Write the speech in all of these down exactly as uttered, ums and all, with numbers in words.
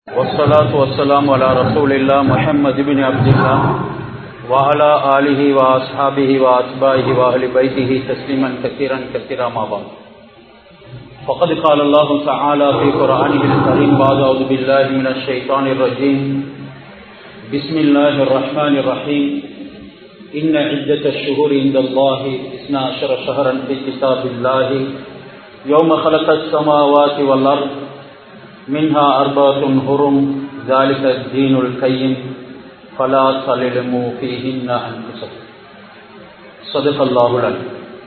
والصلاة والسلام على رسول الله محمد بن عبد الله وعلى آله وأصحابه وأتباعه وأهل بيته تسليما كثيرا كثيرا ما بعد. فقد قال الله تعالى في قرآنه الكريم بعد أعوذ بالله من الشيطان الرجيم بسم الله الرحمن الرحيم إن عدة الشهور عند الله اثنا عشر شهرا في كتاب الله يوم خلق السماوات والأرض منها أربعة حرم ذلك الدين القيم فلا تظلموا فيهن أنفسكم. صدق الله العظيم.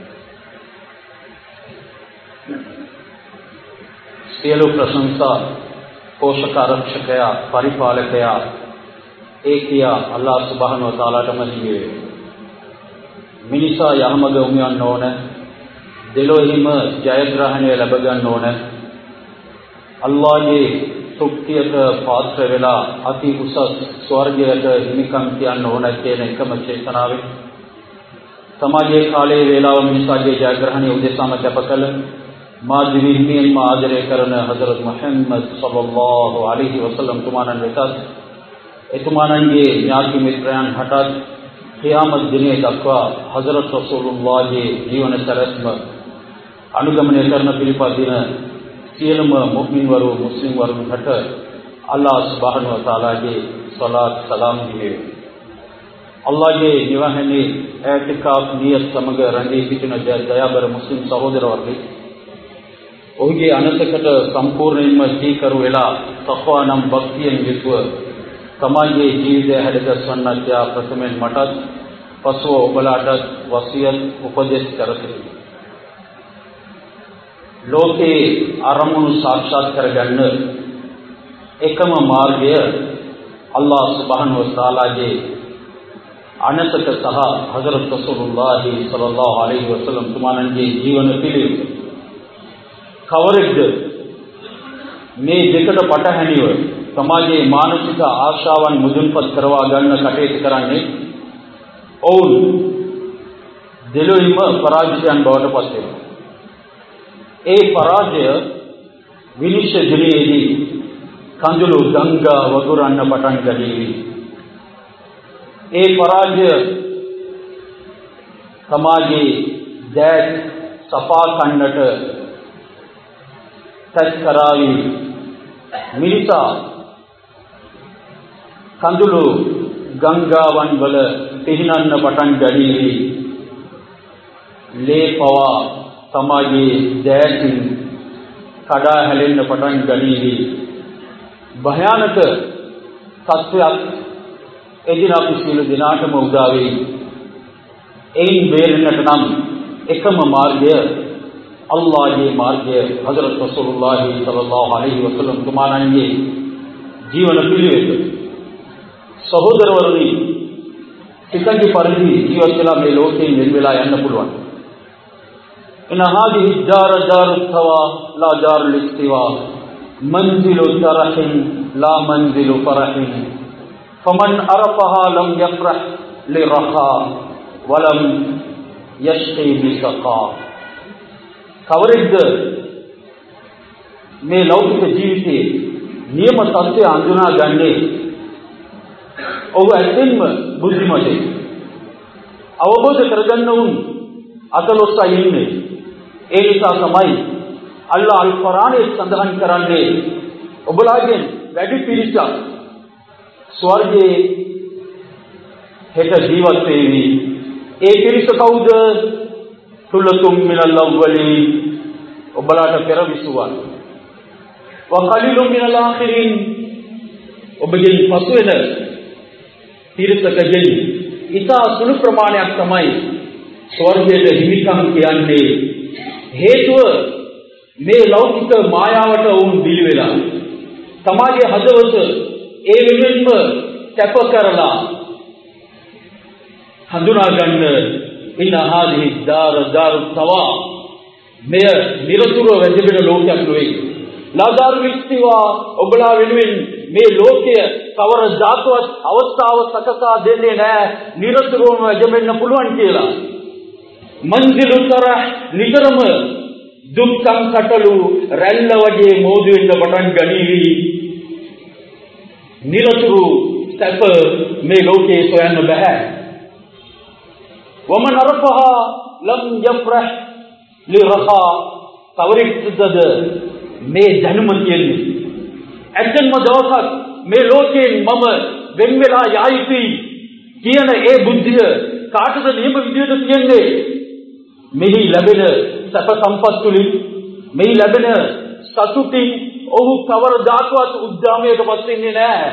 සියලු ප්‍රශංසා පෝෂක ආරක්ෂකයා පරිපාලකයා ඒකියා අල්ලාහ් සුබ්හානහු වතාලාටම හිමි වේ. මිනිසා යහමඟ උමියන් ඕන දෙලොවහිම ජයග්‍රහණය ලැබ ගන්න ඕන. අල්ලාහගේ තෘප්තියට පාත්‍ර වෙලා අති උසස් ස්වර්ගයට හිමිකම් කියන්න ඕන කියන එකම චේතනාවෙන් සමාජයේ කාලයේ වේලාව මිනිසාගේ ජයග්‍රහණය උදෙසාම කැප කළ මා දිවිහිමියන්ම ආදරය කරන හදරත් මුහම්මද් සල්ලල්ලාහු අලයිහි වසල්ලම් තුමාණන් වෙතත් එතුමාණන්ගේ ඥාති මිත්‍රයන් හටත් ඛියාමත් දිනේ දක්වා හදරත් රසූලුල්ලාහගේ ජීවන සැලැස්ම අනුගමනය කරන පිළිපදින සියලුම මුස්ලිම්වරු මුස්ලිම්වරුන්ට අල්ලාහ් සුබ්හානහු වතාලාගේ සලාත් සලාම් හිමි. අල්ලාහගේ නිවහනේ ඒතිකාෆ් නියත් සමග රැඳී සිටින දයාබර මුස්ලිම් සහෝදරවරුනි, ඔහුගේ අනතකට සම්පූර්ණයෙන්ම සීකරු වෙලා තක්වා නම් භක්තියෙන් යුතුව සමාජයේ ජීවිතය හැඩගස්වන්නට යා ප්‍රථමයෙන් මටත් පසුව ඔබලාටත් වසියත් උපදෙස් කර සිටිනවා. ලෝකේ අරමුණු සාක්ෂාත් කරගන්න එකම මාර්ගය අල්ලාහ් සුබ්හානහු වතාලාගේ අනතක සහ හදරත් රසූලුල්ලාහි සල්ලල්ලාහු අලයිහි වසල්ලම් තුමාණන්ගේ ජීවන පිළිවෙත. කවරෙක්ද මේ දෙකට පටහැනිව සමාජයේ මානසික ආශාවන් මුදුන්පත් කරවා ගන්න කටයුතු කරන්නේ, ඔවුන් දෙලොවින්ම පරාජිතයන් බවට පත් වෙනවා. ඒ පරාජය විනිශ්චය දිනේදී කඳුළු ගංගා වගුරන්න පටන් ගනීවි. ඒ පරාජය සමාජයේ දැත් සපා කන්නට තත් කරාවි. මිනිසා කඳුළු ගංගාවන් වල පිහිනන්න පටන් ගනීවි. ලේ පවා සමාජයේ දැසින් කඩා හැලෙන්න පටන් ගනීවි. භයානක සත්‍යයක් එදින අපි සියලු දිනාටම උදා වෙයි. එයින් බේරෙන්නට නම් එකම මාර්ගය අල්ලාහගේ මාර්ගය, හදරත් රසූලුල්ලාහි සල්ලල්ලාහු අලයිහි වසල්ලම් තුමාණන්ගේ ජීවන පිළිවෙත. සහෝදරවරුනි, සිතගේ පරිදි ජීවත් වෙලා මේ ලෝකයෙන් වෙන් වෙලා යන්න පුළුවන්. إن هذه الدار دار الثوى لا دار الاستواء منزل ترح لا منزل فرح فمن عرفها لم يفرح لرخاء ولم يشقي بسقاء. කවරෙක්ද මේ ලෞකික ජීවිතයේ නියම සත්‍ය අඳුනා ගන්නේ, ඔහු ඇත්තෙන්ම බුද්ධිමතෙක්. අවබෝධ කරගන්න උන් අතලොස්සයි ඉන්නේ. ඒ නිසා තමයි අල්ලාහ් අල් කුර්ආනයේ සඳහන් කරන්නේ, ඔබලාගෙන් වැඩි පිරිසක් ස්වර්ගයේ හෙට ජීවත් වෙවි. ඒ පිරිස කවුද? සුල්ලතුම් මිනල් අව්වලීන්, ඔබලාට පෙර විසුවන්. වකලිලුම් මිනල් ආඛිරින්, ඔබගෙන් පසු වෙන පිරිසකගෙන් ඉතා සුළු ප්‍රමාණයක් තමයි ස්වර්ගයේ හිමිකම් කියන්නේ. හේතුව මේ ලෞකික මායාවට වුන් බිලි වෙලා සමාජයේ හදවත ඒ වෙනුවෙන්ම කැප කරලා හඳුනා ගන්න ඉන්න හාදිහි දාර දාරු තවා, මෙය නිරතුරුව වැජබෙන ලෝකයක් නොවේ. ලාදාරු විස්තිවා, ඔබලා වෙනුවෙන් මේ ලෝකය කවර ධාතුවත් අවස්ථාව සකසා දෙන්නේ නැහැ නිරතුරුවම වැජබෙන්න පුළුවන් කියලා. મંજિલુ તરહ නිතරම දුක්ඛම් කටළු රැල්ල වගේ මෝදු වෙන්න පටන් ගනීවි. නිරතුරු සැප මේ ලෝකේ සොයන්න බෑ. ومن عرفها لم يفرح لرخاء තවරික්ද මේ දැනුම කියන්නේ ඇත්තම දවසක් මේ ලෝකයෙන් මම වෙන් වෙලා යයිති කියන ඒ බුද්ධිය කාටද නියම විදියට කියන්නේ? මෙහි ලැබෙන සැප සම්පත් තුලින් මෙහි ලැබෙන සතුටින් ඔහු කවරදාකවත් උද්දාමයකපත් වෙන්නේ නැහැ.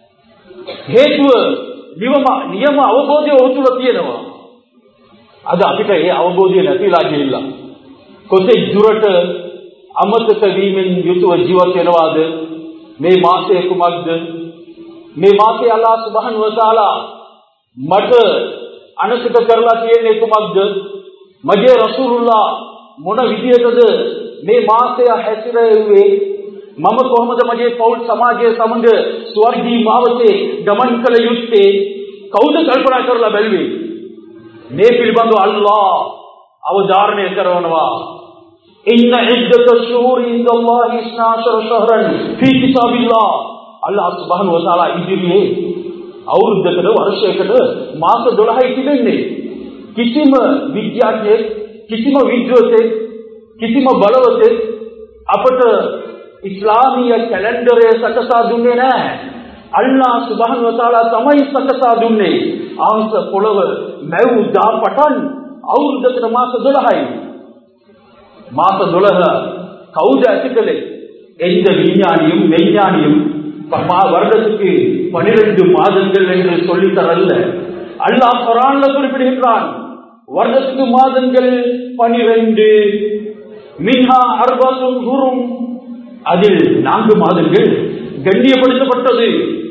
හේතුව නියම නියම අවබෝධය ඔහු තුල තියෙනවා. අද අපිට ඒ අවබෝධය නැතිලා ගිහිල්ලා කොතෙක් දුරට අමතක වීමෙන් යුතුව ජීවත් වෙනවාද? මේ මාසයේ කුමක්ද? මේ මාසයේ අල්ලාහ් සුබ්හානහු වතාලා මට අනුසක කරලා තියෙන්නේ කුමක්ද? මගේ රසූලුල්ලාහ මොන විදියටද මේ මාසය හැසිරෙන්නේ? මම කොහොමද මගේ පෞල් සමාජයේ සමග ස්වර්ගී මාවතේ ගමන් කළ යුත්තේ? කවුද කල්පනා කරලා බැලුවේ? මේ පිළිබඳව අල්ලාහ් අවධාරණය කරනවා. ඉන්න ඉද්දත ෂුහුරි ඉන්දල්ලාහි ඉස්නා අෂර ෂහරන් ෆී කිතාබිල්ලාහ්. අල්ලාහ් සුබ්හානහු වතාලා ඉදිරියේ අවුරුද්දකට වර්ෂයකට මාස දොළහයි තිබෙන්නේ. කිසිම විද්‍යාඥයෙක්, කිසිම විද්වතෙක්, කිසිම බලවතෙක් අපට ඉස්ලාමීය කැලෙන්ඩරය සකසා දුන්නේ නැහැ. අල්ලාහ් සුබ්හානහු වතාලා තමයි සකසා දුන්නේ. ආංශ පොළව මැව් දා පටන් අවුරුද්දකට මාස දොළහයි. මාස දොළහ කවුද ඇති කළේ? எந்த விஞ்ஞானியும் மெய்ஞானியும் வருடத்துக்கு பனிரெண்டு மாதங்கள் என்று சொல்லி தரல்ல. அல்லாஹ் குர்ஆன்ல குறிப்பிடுகிறான், வருடத்துக்கு மாதங்கள் பனிரெண்டு. மின்ஹா அர்பத்துன் ஹுரும், அதில் நான்கு மாதங்கள் கண்ணியப்படுத்தப்பட்டது.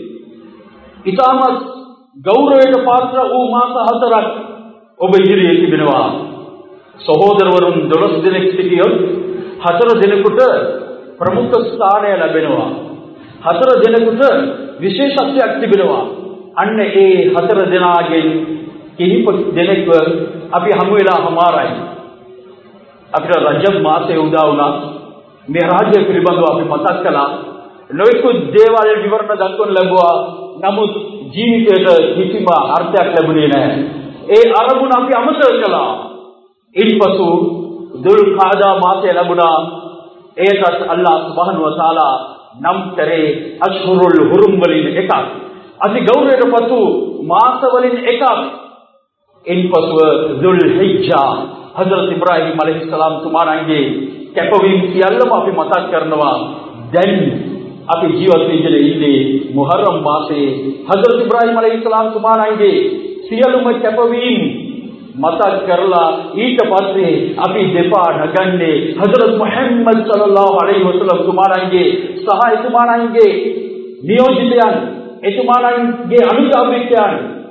இதாமத் கௌரவයට පාත්‍ර වූ මාස හතරක් ඔබ ඉදිරියේ තිබෙනවා. සහෝදරවරුන් දොළොස් දෙනෙක් සිටියොත් හතර දෙනෙකුට ප්‍රමුඛ ස්ථානය ලැබෙනවා. හතර දෙනෙකුට විශේෂත්වයක් තිබෙනවා. අන්න ඒ හතර දෙනාගෙන් කිහිප දෙනෙක්ව අපි හමු වෙලා හමාරයි. අපිට රජබ් මාසයේ උදා වුණා. මේ රාජ්‍ය පිළිබඳව අපි මතක් කළා. නොයෙකුත් දේවල් විවරණ දක්වන ලැබුවා. නමුත් ජීවිතයට කිසිම අර්ථයක් ලැබුණේ නැහැ. ඒ අරමුණ අපි අමතක කළා. ඉන්පසු දුල් කාදා මාසය ලැබුණා. ඒකත් අල්ලාහ් සුබ්හානහු වතාලා නම් කරේ අෂ්හුරුල් හුරුම් වලින් එකක්. අති ගෞරවයට පසු මාස වලින් එකක්. ඉන්පසුව දුල් හිජ්ජා හදරත් ඉබ්‍රාහීම් අලයිහිස්සලාම් තුමාණන්ගේ කැපවීම සියල්ලම අපි මතක් කරනවා. දැන් අපි ජීවත් වෙන්නේ ඉන්නේ මුහර්රම් මාසයේ. හදරත් ඉබ්‍රාහීම් අලයිහිස්සලාම් තුමාණන්ගේ සියලුම කැපවීම මතක් කරලා ඊට පස්සේ අපි දෙපා නගන්නේ හදරත් මුහම්මද් සල්ලල්ලාහු අලයිහි වසල්ලම් තුමාණන්ගේ සහ එතුමාණන්ගේ නියෝජිතයන්, එතුමාණන්ගේ අනුගාමිකයන්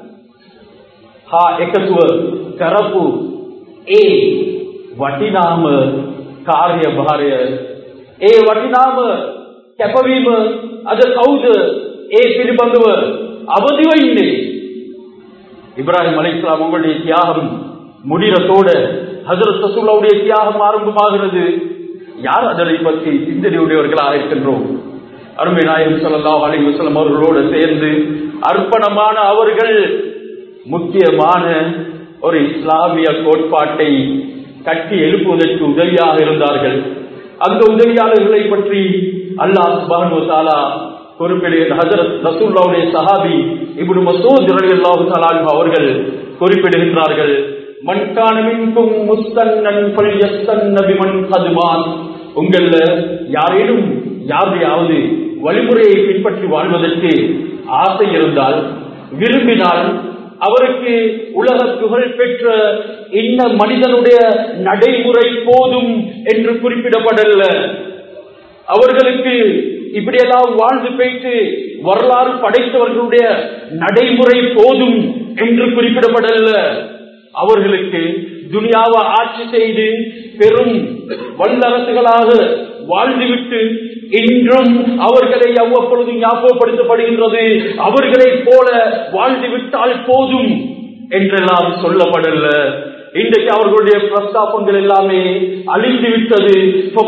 හා එකතුව කරපු ඒ වටිනාම කාර්යභාරය, ඒ වටිනාම කැපවීම අද කවුද ඒ පිළිබඳව අවදිව ඉන්නේ? இப்ராஹிம் அலைஹிஸ்ஸலாம் அவங்களுடைய தியாகம் முடிறதோட ஹஜ்ரத் ரசூலுல்லாஹ்வுடைய தியாகம் ஆரம்பமாகிறது. யார் அதனை பற்றி சிந்தனையுடையவர்களாக இருக்கின்றோம்? அருமை நாயகம் ஸல்லல்லாஹு அலைஹி வஸல்லம் அவர்களோடு சேர்ந்து அர்ப்பணமான அவர்கள் முக்கியமான ஒரு இஸ்லாமிய கோட்பாட்டை கட்டி எழுப்புவதற்கு உதவியாக இருந்தார்கள். அந்த உதவியாளர்களை பற்றி அல்லாஹ் சுப்ஹானஹு வ தஆலா குறிப்பிடுகிற ஹஜ்ரத் ரசூலுல்லாஹ்வுடைய சஹாபி இப்னு மஸ்ஊத் ரலியல்லாஹு தஆலா அன்ஹு அவர்கள் குறிப்பிடுகின்றார்கள், மன் கான மின்கும் முஸ்தன்னன் ஃபல்யஸ்தன்ன பிமன் கத்மான். உங்கள யாரேனும் யாரையாவது வழிமுறையை பின்பற்றி வாழ்வதற்கு ஆசை இருந்தால், விரும்பினால், அவருக்கு உலக புகழ் பெற்ற இந்த மனிதனுடைய நடைமுறை போதும் என்று குறிப்பிடப்படல. அவர்களுக்கு இப்படியெல்லாம் வாழ்ந்து போயிட்டு வரலாறு படைத்தவர்களுடைய நடைமுறை போதும் என்று குறிப்பிடப்படல. அவர்களுக்கு துனியாவை ஆட்சி செய்து பெரும் வல்லரசுகளாக வாழ்ந்துவிட்டு இன்றும் அவர்களை அவ்வப்பொழுது ஞாபகப்படுத்தப்படுகின்றது, அவர்களை போல வாழ்ந்து விட்டால் போதும் என்றெல்லாம் சொல்லப்படல. இன்றைக்கு அவர்களுடைய பிரஸ்தாபங்கள் எல்லாமே அழிந்து விட்டது.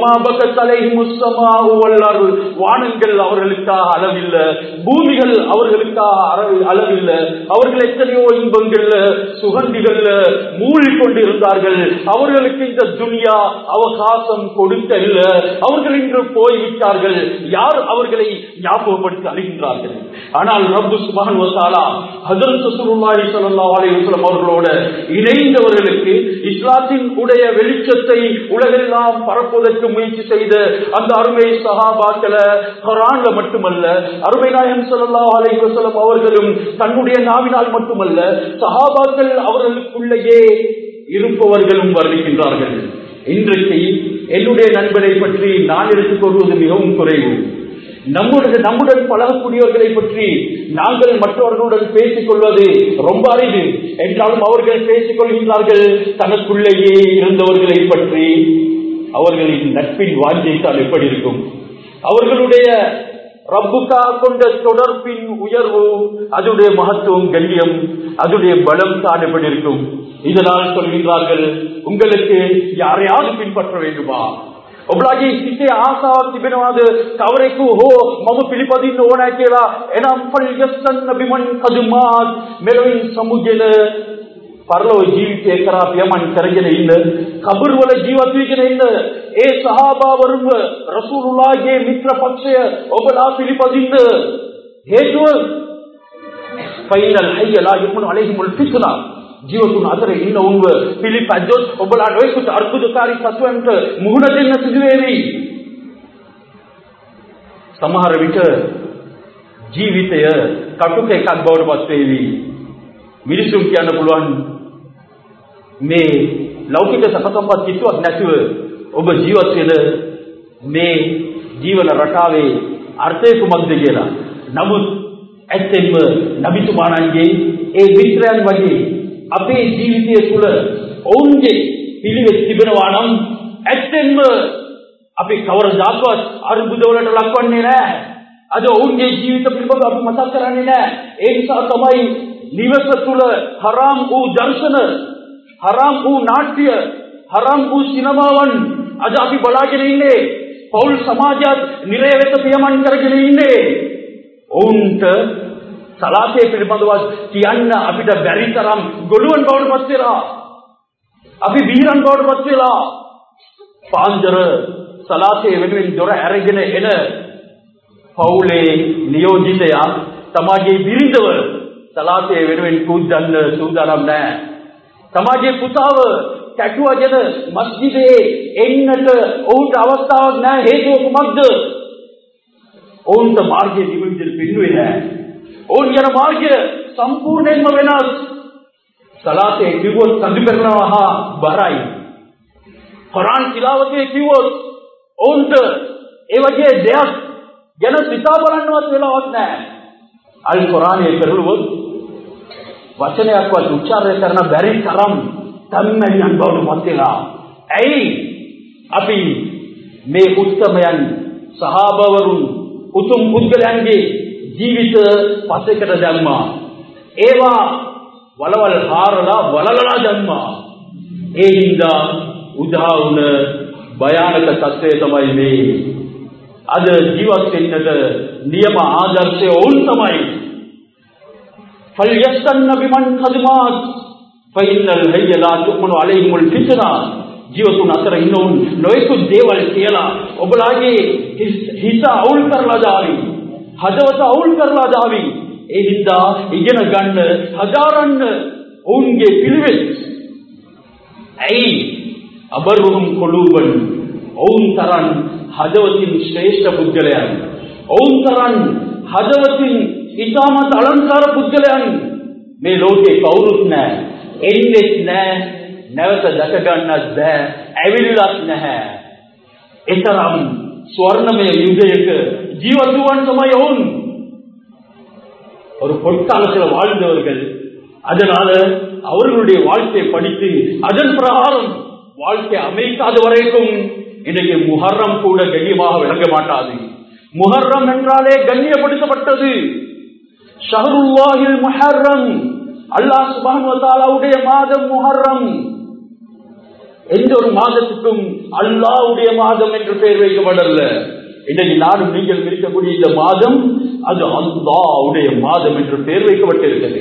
வானங்கள் அவர்களுக்காக அளவில்லை, பூமிகள் அவர்களுக்காக அளவில்லை. அவர்கள் எத்தனையோ இன்பங்கள்ல சுகந்திகள்ல மூழ்கிக்கொண்டு இருந்தார்கள். அவர்களுக்கு இந்த துனியா அவகாசம் கொடுக்க இல்லை. அவர்கள் இன்று போய்விட்டார்கள். யார் அவர்களை ஞாபகப்படுத்தி அழிகின்றார்கள்? ஆனால் ரப்பு சுப்ஹானஹு வ தஆலா ஹஜ்ரத் ரசூலுல்லாஹி ஸல்லல்லாஹு அலைஹி வஸல்லம் அவர்களோடு இணைந்தவர்களுக்கு இஸ்லாத்தின் உடைய வெளிச்சத்தை உலகெல்லாம் பரப்புவதற்கு முயற்சி செய்த அந்த அருமை சஹாபாக்களை குர்ஆன்ல மட்டுமல்ல, அருமை நாயகம் ஸல்லல்லாஹு அலைஹி வஸல்லம் அவர்களும் தன்னுடைய நாவினால் மட்டுமல்ல, சஹாபாக்கள் அவர்களுக்குள்ளேயே இருப்பவர்களும் வர்ணிக்கின்றார்கள். இன்றைக்கு என்னுடைய நண்பரை பற்றி நான் எடுத்துக் கொள்வது மிகவும் குறைவு. நம்முடைய நம்முடன் பழகக்கூடியவர்களை பற்றி நாங்கள் மற்றவர்களுடன் பேசிக் கொள்வது ரொம்ப அரிது. என்றாலும் அவர்கள் பேசிக் கொள்கின்றார்கள் தனக்குள்ளேயே இருந்தவர்களை பற்றி. அவர்களின் நட்பின் வாஞ்சைத்தால் எப்படி இருக்கும்? அவர்களுடைய ரப்புக்கா கொண்ட தொடர்பின் உயர்வு, அதனுடைய மகத்துவம், கண்ணியம், அதனுடைய பலம் தான் எப்படி இருக்கும்? இதனால் சொல்கின்றார்கள், உங்களுக்கு யாரையாவது பின்பற்ற வேண்டுமா? ඔබලාගේ සිතේ ආසාවක් තිබෙනවාද කවරෙකු හෝ මම පිළිපදින්න ඕන කියලා? එනම් ෆල්යස්සන්න බිමන් කදුමාත් මෙලොවින් සමුගෙන පරලෝ ජීවිතය කරා යමන් කරගෙන ඉන්න, කබර් වල ජීවත් වෙගෙන ඉන්න ඒ සහාබාවරුන්ව රසූලුල්ලාහගේ මිත්‍ර පක්ෂය ඔබලා පිළිපදින්න හේතුව ෆයිනල් හය්ය ලා යකුන් අලයිහිමුල් ෆිත්නා, ජීවතුන් අතර ඉන්න උන්ව පිළිපැද්දොත් ඔබලා නොයෙකුත් අර්බුදකාරී සතුන්ට මුහුණ දෙන්න සිදු වේවි. සමහර විට ජීවිතය කටුක එකක් බවට පත් වේවි. මිනිසුන් කියන්න පුළුවන් මේ ලෞකික සපසම්පත් කිසිවක් නැතුව ඔබ ජීවත් වෙන මේ ජීවන රටාවේ අර්ථය කුමක්ද කියලා. නමුත් ඇත්තෙන්ම නබිතුමාණන්ගේ ඒ මිත්‍රයන් වගේ අපේ ජීවිතය තුළ ඔවුන්ගේ පිළිවෙත් තිබෙනවා නම් ඇත්තෙන්ම අපි කවරදාකවත් අර්බුදවලට ලක්වන්නේ නැහැ. අද ඔවුන්ගේ ජීවිත පිළිබඳව අපි මතක් කරන්නේ නැහැ. ඒ නිසා තමයි නිවස තුළ හරාම් වූ දර්ශන, හරාම් වූ නාට්‍ය, හරාම් වූ සිනමාවන් අද අපි බලාගෙන ඉන්නේ. පෞල් සමාජයත් නිරය වෙත පියමන් කරගෙන ඉන්නේ. ඔවුන්ට සලාතේ පිළිබඳව කියන්න අපිට බැරි තරම් ගොළුවන් බවට පත් වෙලා, අපි බීරන් බවට පත් වෙලා, පාන්දර සලාතේ වෙනුවෙන් දොර ඇරගෙන එන පෞලේ නියෝජිතයා තමාගේ බිරිඳව සලාතේ වෙනුවෙන් කුද්දන්න සූදානම් නැහැ. තමාගේ පුතාව කැටුවගෙන මස්ජිදේ එන්නට ඔවුන්ට අවස්ථාවක් නැහැ. හේතුව කුමක්ද? ඔවුන්ට මාර්ගයේ දිවිවිදල් පින්නුවේ නැහැ. ඔවුන් යන මාර්ගය සම්පූර්ණයෙන්ම වෙනස්. සලාතේ කිව්වොත් සඳු කරනවා හා බරයි. කුර්ආන් තිලාවතේ කිව්වොත් ඔවුන්ට ඒ වගේ දෙයක් ගැන සිතා බලන්නවත් වෙලාවක් නැහැ. අල් කුර්ආනයේ පෙරළුවොත් වචනයක්වත් උච්චාරණය කරන බැරි තරම් තම්මැලියන් බවට පත් වෙලා. ඇයි අපි මේ උත්තමයන් සහාබවරුන් උතුම් පුද්ගලයන්ගේ ජීවිත පසෙකට දැම්මා. ඒවා වලවල් හාරලා වලලලා දැම්මා. ඒ හින්දා උදා වුණ භයානක තත්ත්වය තමයි මේ. අද ජීවත් වෙන්නට නියම ආදර්ශය ඔවුන් තමයි. ෆල්යස්සන්න බිමන් කදමාත් ෆයිනල් හය්ය ලා තුමනු අලයිහිමුල් ෆිත්නා. ජීවතුන් අතර ඉන්නවුන් නොයෙකුත් දේවල් කියලා ඔබලාගේ හිත අවුල් කරලා දාවි, හදවත අවුල් කරලා දාවි. ඒ හින්දා ඉගෙන ගන්න, හදාරන්න ඔවුන්ගේ පිළිවෙත්. ඇයි අබරුහුම් කුලූබන්, ඔවුන් තරන් හදවතින් ශ්‍රේෂ්ඨ පුද්ගලයන්, ඔවුන් තරන් හදවතින් ඉතාමත් අලංකාර පුද්ගලයන් මේ ලෝකේ කවුරුත් නැහැ. එන්නෙත් නැහැ, නැවත දැක ගන්නත් බෑ, ඇවිල්ලත් නැහැ. එතරම් ස්වර්ණමය யுகයක ஜீவத் වූවන් තමයි ඔවුන්. ஒரு பொற்காலத்தில் வாழ்ந்தவர்கள். அதனால அவர்களுடைய வாழ்க்கையை படித்து அதன் பிரகாரம் வாழ்க்கை அமைக்காத வரைக்கும் இன்றைக்கு முஹர்ரம் கூட கண்ணியமாக விளங்க மாட்டாது. முஹர்ரம் என்றாலே கண்ணியப்படுத்தப்பட்டது. ஷஹ்ருல்லாஹில் முஹர்ரம், அல்லாஹ் சுப்ஹானஹு வ தஆலாவுடைய மாதம் முஹர்ரம். எந்த ஒரு மாதத்துக்கும் அல்லாஹ்வுடைய மாதம் என்று பெயர் வைக்கப்படல. இன்றைக்கு நானும் நீங்கள் இருக்கக்கூடிய இந்த மாதம் அது அல்லாஹ்வுடைய மாதம் என்று பெயர் வைக்கப்பட்டிருக்கிறது.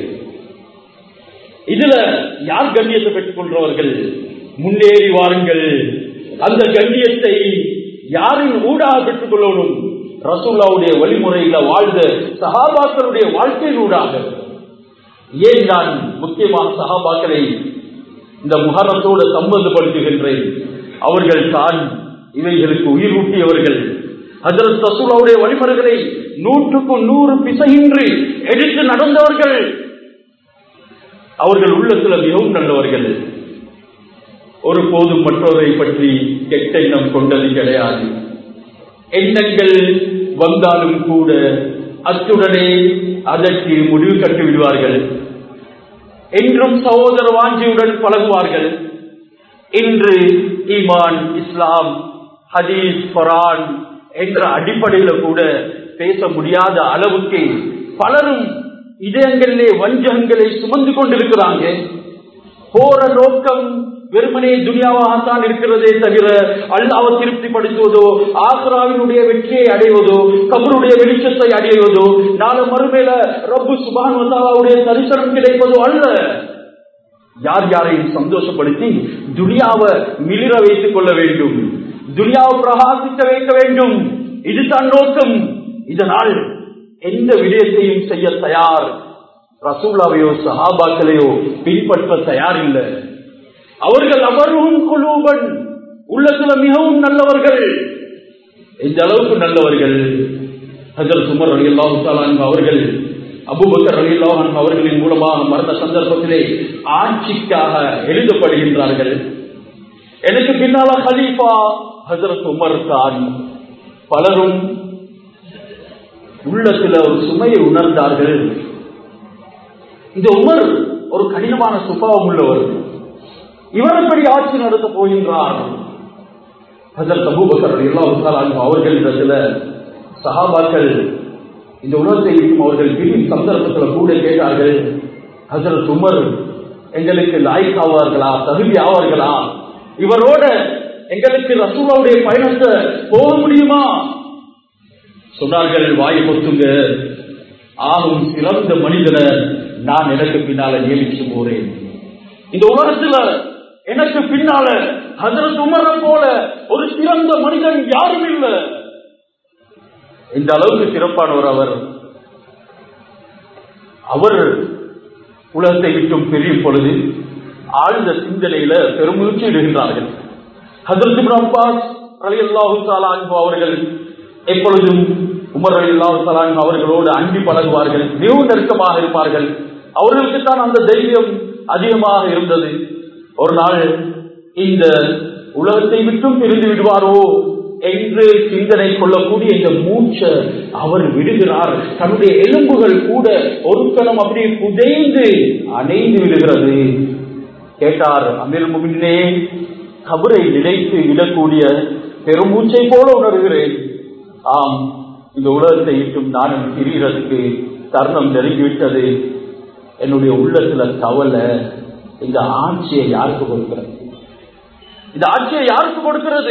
இதுல யார் கண்ணியத்தை பெற்றுக் கொள்றவர்கள்? முன்னேறி வாருங்கள். அந்த கண்ணியத்தை யாரின் ஊடாக பெற்றுக் கொள்ளணும்? ரசூலுல்லாஹ்வுடைய வழிமுறையில வாழ்ந்த சஹாபாக்களுடைய வாழ்க்கையின் ஊடாக. ஏன் நான் முக்கியமான சஹாபாக்களை இந்த முஹர்ரத்தோடு சம்பந்தப்படுத்துகின்றேன்? அவர்கள் தான் இவைகளுக்கு உயிர் ஊட்டியவர்கள். ஹஜ்ரத் ரசூலுல்லாஹ்வுடைய வழிமுறைகளை நூற்றுக்கு நூறு பிசையின்றி எடுத்து நடந்தவர்கள். அவர்கள் உள்ளத்தில் மிகவும் நல்லவர்கள். ஒரு போதும் மற்றவரை பற்றி கெட்ட எண்ணம் கொண்டது கிடையாது. எண்ணங்கள் வந்தாலும் கூட அத்துடனே அதற்கு முடிவு கட்டி விடுவார்கள். என்றும் சகோதர வாஞ்சியுடன் பழகுவார்கள். இன்று ஈமான், இஸ்லாம், ஹதீஸ், குர்ஆன் என்ற அடிப்படையில் கூட பேச முடியாத அளவுக்கு பலரும் இதயங்களிலே வஞ்சகங்களை சுமந்து கொண்டிருக்கிறாங்க. போற நோக்கம் வெறுமனே துனியாவாகத்தான் இருக்கிறதே தவிர அல்லாஹ்வை திருப்திப்படுத்துவதோ, ஆகிராவினுடைய வெற்றியை அடைவதோ, கபருடைய வெளிச்சத்தை அடைவதோ, நாளை மறுமையில ரப்பு சுப்ஹானஹு வ தஆலாவுடைய தரிசனம் கிடைப்பதோ அல்ல. யார் யாரையும் சந்தோஷப்படுத்தி துனியாவை மிளிர வைத்துக் கொள்ள வேண்டும், துனியாவை பிரகாசிக்க வைக்க வேண்டும், இதுதான் நோக்கம். இதனால் எந்த விடயத்தையும் செய்ய தயார், ரசூலுல்லாஹ்வையோ சஹாபாக்களையோ பின்பற்ற தயார் இல்லை. அவர்கள் அமர்வும் குலூபன், உள்ளத்துல மிகவும் நல்லவர்கள். இந்த அளவுக்கு நல்லவர்கள் ஹஜ்ரத் உமர் ரலியல்லாஹு தஆலா அன்ஹு அவர்கள் அபூபக்கர் ரலியல்லாஹு அன்ஹு அவர்களின் மூலமாக மரண சந்தர்ப்பத்திலே ஆட்சிக்காக எழுதப்படுகின்றார்கள். எனக்கு பின்னால கலீஃபா ஹஜ்ரத் உமர் தான். பலரும் உள்ளத்துல ஒரு சுமையை உணர்ந்தார்கள். இந்த உமர் ஒரு கடினமான சுபாவம் உள்ளவர், இவர் எப்படி ஆட்சி நடத்த போகின்றார்? ஹஜ்ரத் அபூபக்கர் ரலியல்லாஹு தஆலா அன்ஹு அவர்களிடத்துல சஹாபாக்கள் இந்த உலகத்தை இருக்கும் அவர்கள் பிரியும் சந்தர்ப்பத்தில் கூட கேட்டார்கள், ஹஜ்ரத் உமர் எங்களுக்கு லாய்க் ஆவார்களா, தகுதி ஆவார்களா? இவரோட எங்களுக்கு ரசூலுல்லாஹ்வுடைய பயணத்தை போக முடியுமா? சொன்னார்கள், வாயை பொத்துங்க, ஆகும் சிறந்த மனிதனை நான் எனக்கு பின்னால நியமிச்சு போறேன். இந்த உலகத்துல எனக்கு பின்னால ஹஜ்ரத் உமரை போல ஒரு சிறந்த மனிதன் யாரும் இல்லை. இந்த அளவுக்கு சிறப்பானவர் அவர். அவர் உலகத்தை விட்டும் பிரியும் பொழுது ஆழ்ந்த சிந்தனையில பெருமூச்சு இடுகின்றார்கள். ஹஜ்ரத் இப்னு அப்பாஸ் ரலியல்லாஹு தஆலா அன்ஹு அவர்கள் எப்பொழுதும் உமர் ரலியல்லாஹு தஆலா அன்ஹு அவர்களோடு அண்டி பழகுவார்கள், மிகவும் நெருக்கமாக இருப்பார்கள். அவர்களுக்கு தான் அந்த தைரியம் அதிகமாக இருந்தது. ஒரு நாள் இந்த உலகத்தை விட்டும் பிரிந்து விடுவாரோ என்று சிந்தனை கொள்ளக்கூடிய இந்த மூச்சை அவர் விடுகிறார். தன்னுடைய எலும்புகள் கூட ஒரு கணம் அப்படியே புதைந்து அணைந்து விடுகிறது. கேட்டார், அமீருல் முஃமினீனே, கபரை நினைத்து விடக்கூடிய பெருமூச்சை போல உணர்கிறேன். ஆம், இந்த உலகத்தை விட்டும் நானும் பிரிகிறதுக்கு தருணம் நெருங்கிவிட்டது. என்னுடைய உள்ளத்துல கவலை, இந்த ஆட்சியை யாருக்கு கொடுக்கிறது? இந்த ஆட்சியை யாருக்கு கொடுக்கிறது?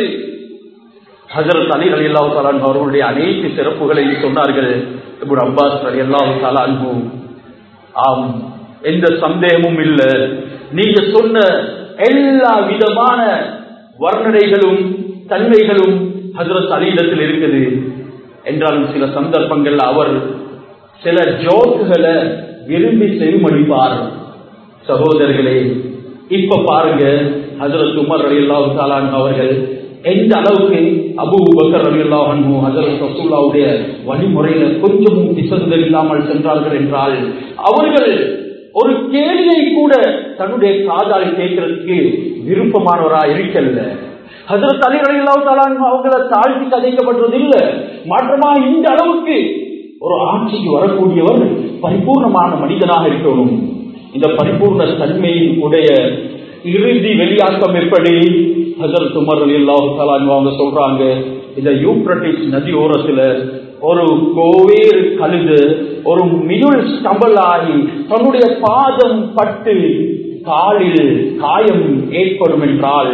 ஹஜ்ரத் அலி ரலியல்லாஹு தஆலா அன்ஹு அவர்களுடைய அனைத்து சிறப்புகளையும் சொன்னார்கள். இப்னு அப்பாஸ் ரலியல்லாஹு தஆலா அன்ஹு, ஆம், எந்த சந்தேகமும் இல்லை, நீங்க சொன்ன எல்லா விதமான வர்ணனைகளும் தன்மைகளும் ஹஜ்ரத் அலியிடத்தில் இருக்குது. என்றாலும் சில சந்தர்ப்பங்கள் அவர் சில ஜோக்குகளை விரும்பி செவிமடிப்பார். சகோதரர்களே, இப்ப பாருங்க, ஹஜ்ரத் உமர் ரலியல்லாஹு தஆலா அன்ஹு அவர்கள் எந்த அளவுக்கு அபூ பக்கர் ரலியல்லாஹு அன்ஹு ஹஜ்ரத் ரசூலுல்லாஹ்வுடைய வழிமுறையில கொஞ்சமும் பிசகுதல் இல்லாமல் சென்றார்கள் என்றால், அவர்கள் ஒரு கேள்வியை கூட தன்னுடைய காதால் கேட்கறதுக்கு விருப்பமானவராக இருக்கல்ல. ஹஜ்ரத் அலி ரலியல்லாஹு தஆலா அன்ஹு அவங்களை தாழ்த்தி கதைக்கப்பட்டது இல்லை. மாற்றமா இந்த அளவுக்கு ஒரு ஆட்சிக்கு வரக்கூடியவர் பரிபூர்ணமான மனிதனாக இருக்கணும். இந்த பரிபூர்ண தன்மையின் உடைய இறுதி வெளியாக்கம் எப்படி? ஹஜ்ரத் உமர் ரலியல்லாஹு தஆலா அன்ஹு அவங்க சொல்றாங்க, இந்த யூப்ரட்டிஸ் நதி ஓரத்துல ஒரு கோவேறு கழுது ஒரு மினுள் ஸ்டம்பலாகி தன்னுடைய பாதம் பட்டு காலில் காயம் ஏற்படும் என்றால்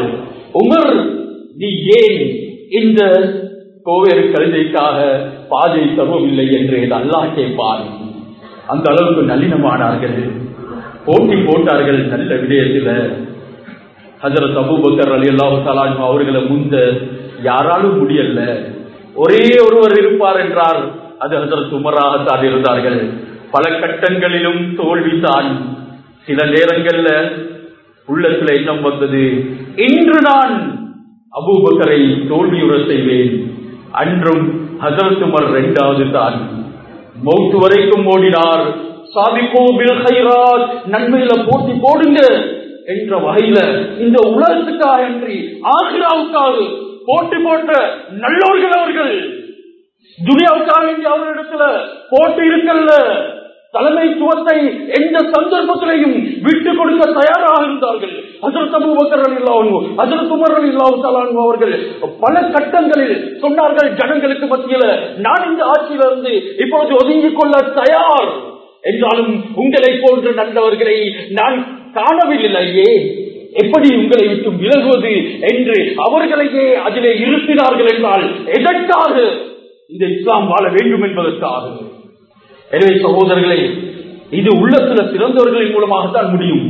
உமர், நீ ஏன் இந்த கோவேறு கழுதைக்காக பாதை தரவில்லை என்று அல்லாஹ் கேட்பார். அந்த அளவுக்கு நல்லினமானார்கள், போட்டி போட்டார்கள் நல்ல விடயத்தில். ஹஜ்ரத் அபூபக்கர் ரலியல்லாஹு தஆலா அன்ஹு அவர்களை முந்த யாராலும் முடியல. ஒரே ஒருவர் இருப்பார் என்றார், அது ஹஜ்ரத் உமராகத்தான் இருந்தார்கள். பல கட்டங்களிலும் தோல்விதான். சில நேரங்கள்ல உள்ளத்துல எண்ணம் வந்தது, இன்று நான் அபூபக்கரை தோல்வியுற செய்வேன். அன்றும் ஹஜ்ரத் உமர் இரண்டாவது தான். மௌத் வரைக்கும் ஓடினார். சாபிகூ பில் கைராத், நன்மையில போட்டி போடுங்க என்ற வகையில இந்த உலகத்துக்காக அன்றி ஆகிராவுக்காக போட்டி போட்ட நல்லோர்கள் அவர்கள். துனியாவுக்காக அவர்களிடத்துல போட்டி இருக்கல்ல, தலைமைத்துவத்தை எந்த சந்தர்ப்பத்திலையும் விட்டுக் கொடுக்க தயாராக இருந்தார்கள். ஹஜ்ரத் அபூபக்கர் ரலியல்லாஹு அன்ஹு, ஹஜ்ரத் உமர் ரலியல்லாஹு தஆலா அன்ஹு அவர்கள் பல கட்டங்களில் சொன்னார்கள் ஜனங்களுக்கு மத்தியில, நான் இந்த ஆட்சியிலிருந்து இப்பொழுது ஒதுங்கிக் கொள்ள தயார் என்றாலும் உங்களை போன்ற நல்லவர்களை நான் காணவில்லையே, எப்படி உங்களை விட்டு விலகுவது என்று அவர்களையே அதிலே இருத்தினார்கள். என்றால் எதற்காக? இந்த இஸ்லாம் வாழ வேண்டும் என்பதற்காக. எனவே சகோதரர்களே, இது உள்ளத்துல சிறந்தவர்களின் மூலமாகத்தான் முடியும்.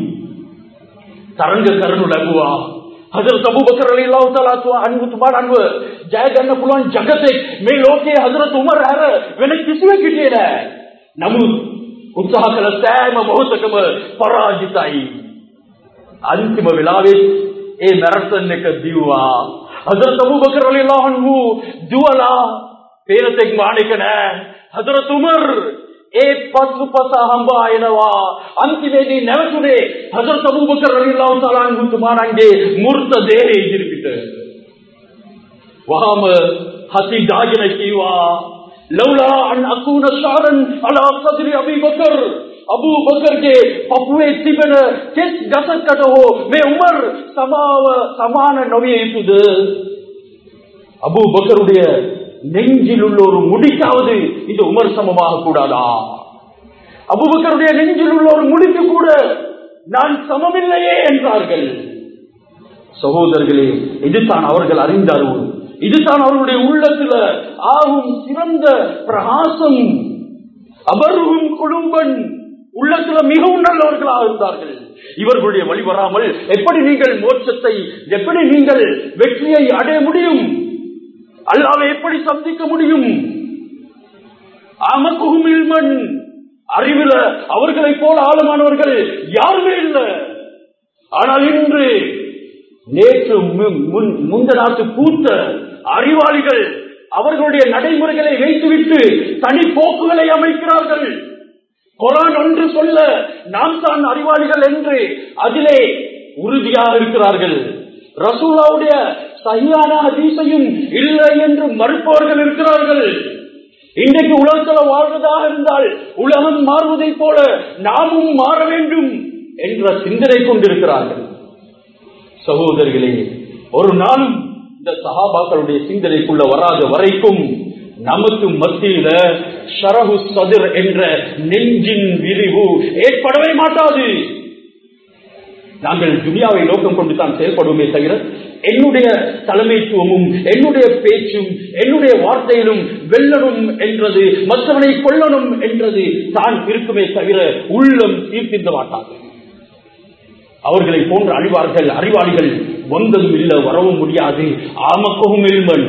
தரங்க கருணு லகுவா हजरत अबू बकर रलियल्लाहु ताला अन्हु तुम्हारा अन्हु जय करने पुलान जगत में लोके हजरत उमर है वेने किसमें किटे है नमु उत्साह कल सैम बहुतकम पराजिताई अंतिम विलावे ए मैराथन ने कर दिया हजरत अबू बकर रलियल्लाहु अन्हु दुआला पेरते मानिकन हजरत उमर ए पसु पसा हंबा एनवा अंतिमेदी नेवसुने हजरत अबू बकर रलियल्लाहु ताला अन्हु तुम्हारांगे मुर्तदे इजिरबिटे वहां हसी दागिन कीवा लौला अन अकून शारन अला सदरी अबी बकर अबू बकर के पपुए तिबन किस गसत कट हो मैं उमर समाव समान नवी इतुद अबू बकर उடைய நெஞ்சில் உள்ள ஒரு முடிக்காவது இந்த உமர் சமமாக கூடாதா? அபூபக்கருடைய நெஞ்சில் உள்ள ஒரு முடிக்கு கூட நான் சமமில்லையே என்றார்கள். சகோதரர்களே, இதுதான் அவர்கள் அறிந்த அறிவு, இதுதான் அவர்களுடைய உள்ளத்துல ஆகும் சிறந்த பிரகாசம். அபருகும் குழும்பன் உள்ளத்துல மிகவும் நல்லவர்களாக இருந்தார்கள். இவர்களுடைய வழி வராமல் எப்படி நீங்கள் மோட்சத்தை, எப்படி நீங்கள் வெற்றியை அடைய முடியும்? அல்லாஹ்வை எப்படி சந்திக்க முடியும்? ஆமக்குஹும் இல்மன், அறிவில அவர்களை போல ஆழமானவர்கள் யாருமே இல்லை. ஆனால் இன்று நேற்று முந்த நாட்டு பூத்த அறிவாளிகள் அவர்களுடைய நடைமுறைகளை வைத்துவிட்டு தனி போக்குகளை அமைக்கிறார்கள். குர்ஆன் ஒன்று சொல்ல நாம் தான் அறிவாளிகள் என்று அதிலே உறுதியாக இருக்கிறார்கள். ரசூலுல்லாஹ்வுடைய சஹீஹான ஹதீஸையும் இல்லை என்று மறுப்பவர்கள் இருக்கிறார்கள். இன்றைக்கு உலகத்தில் வாழ்வதாக இருந்தால் உலகம் மாறுவதை போல நாமும் மாற வேண்டும் என்ற சிந்தனை கொண்டிருக்கிறார்கள். சகோதரர்களே, ஒரு நாளும் இந்த சஹாபாக்களுடைய சிந்தனைக்குள்ள வராத வரைக்கும் நமக்கு மத்தியில ஷரஹு சத்ர் என்ற நெஞ்சின் விரிவு ஏற்படவே மாட்டாது. நாங்கள் துனியாவை நோக்கம் கொண்டு தான் செயல்படுவோமே தவிர என்னுடைய தலைமைத்துவமும் என்னுடைய பேச்சும் என்னுடைய வார்த்தையிலும் வெல்லணும் என்றது, மற்றவனை கொல்லணும் என்றது தான் இருக்குமே தவிர உள்ளம் தீர்த்திருந்த மாட்டார்கள். அவர்களை போன்ற அறிவார்கள் அறிவாளிகள் வந்ததும் இல்லை, வரவும் முடியாது. ஆமக்கும் இல்மன்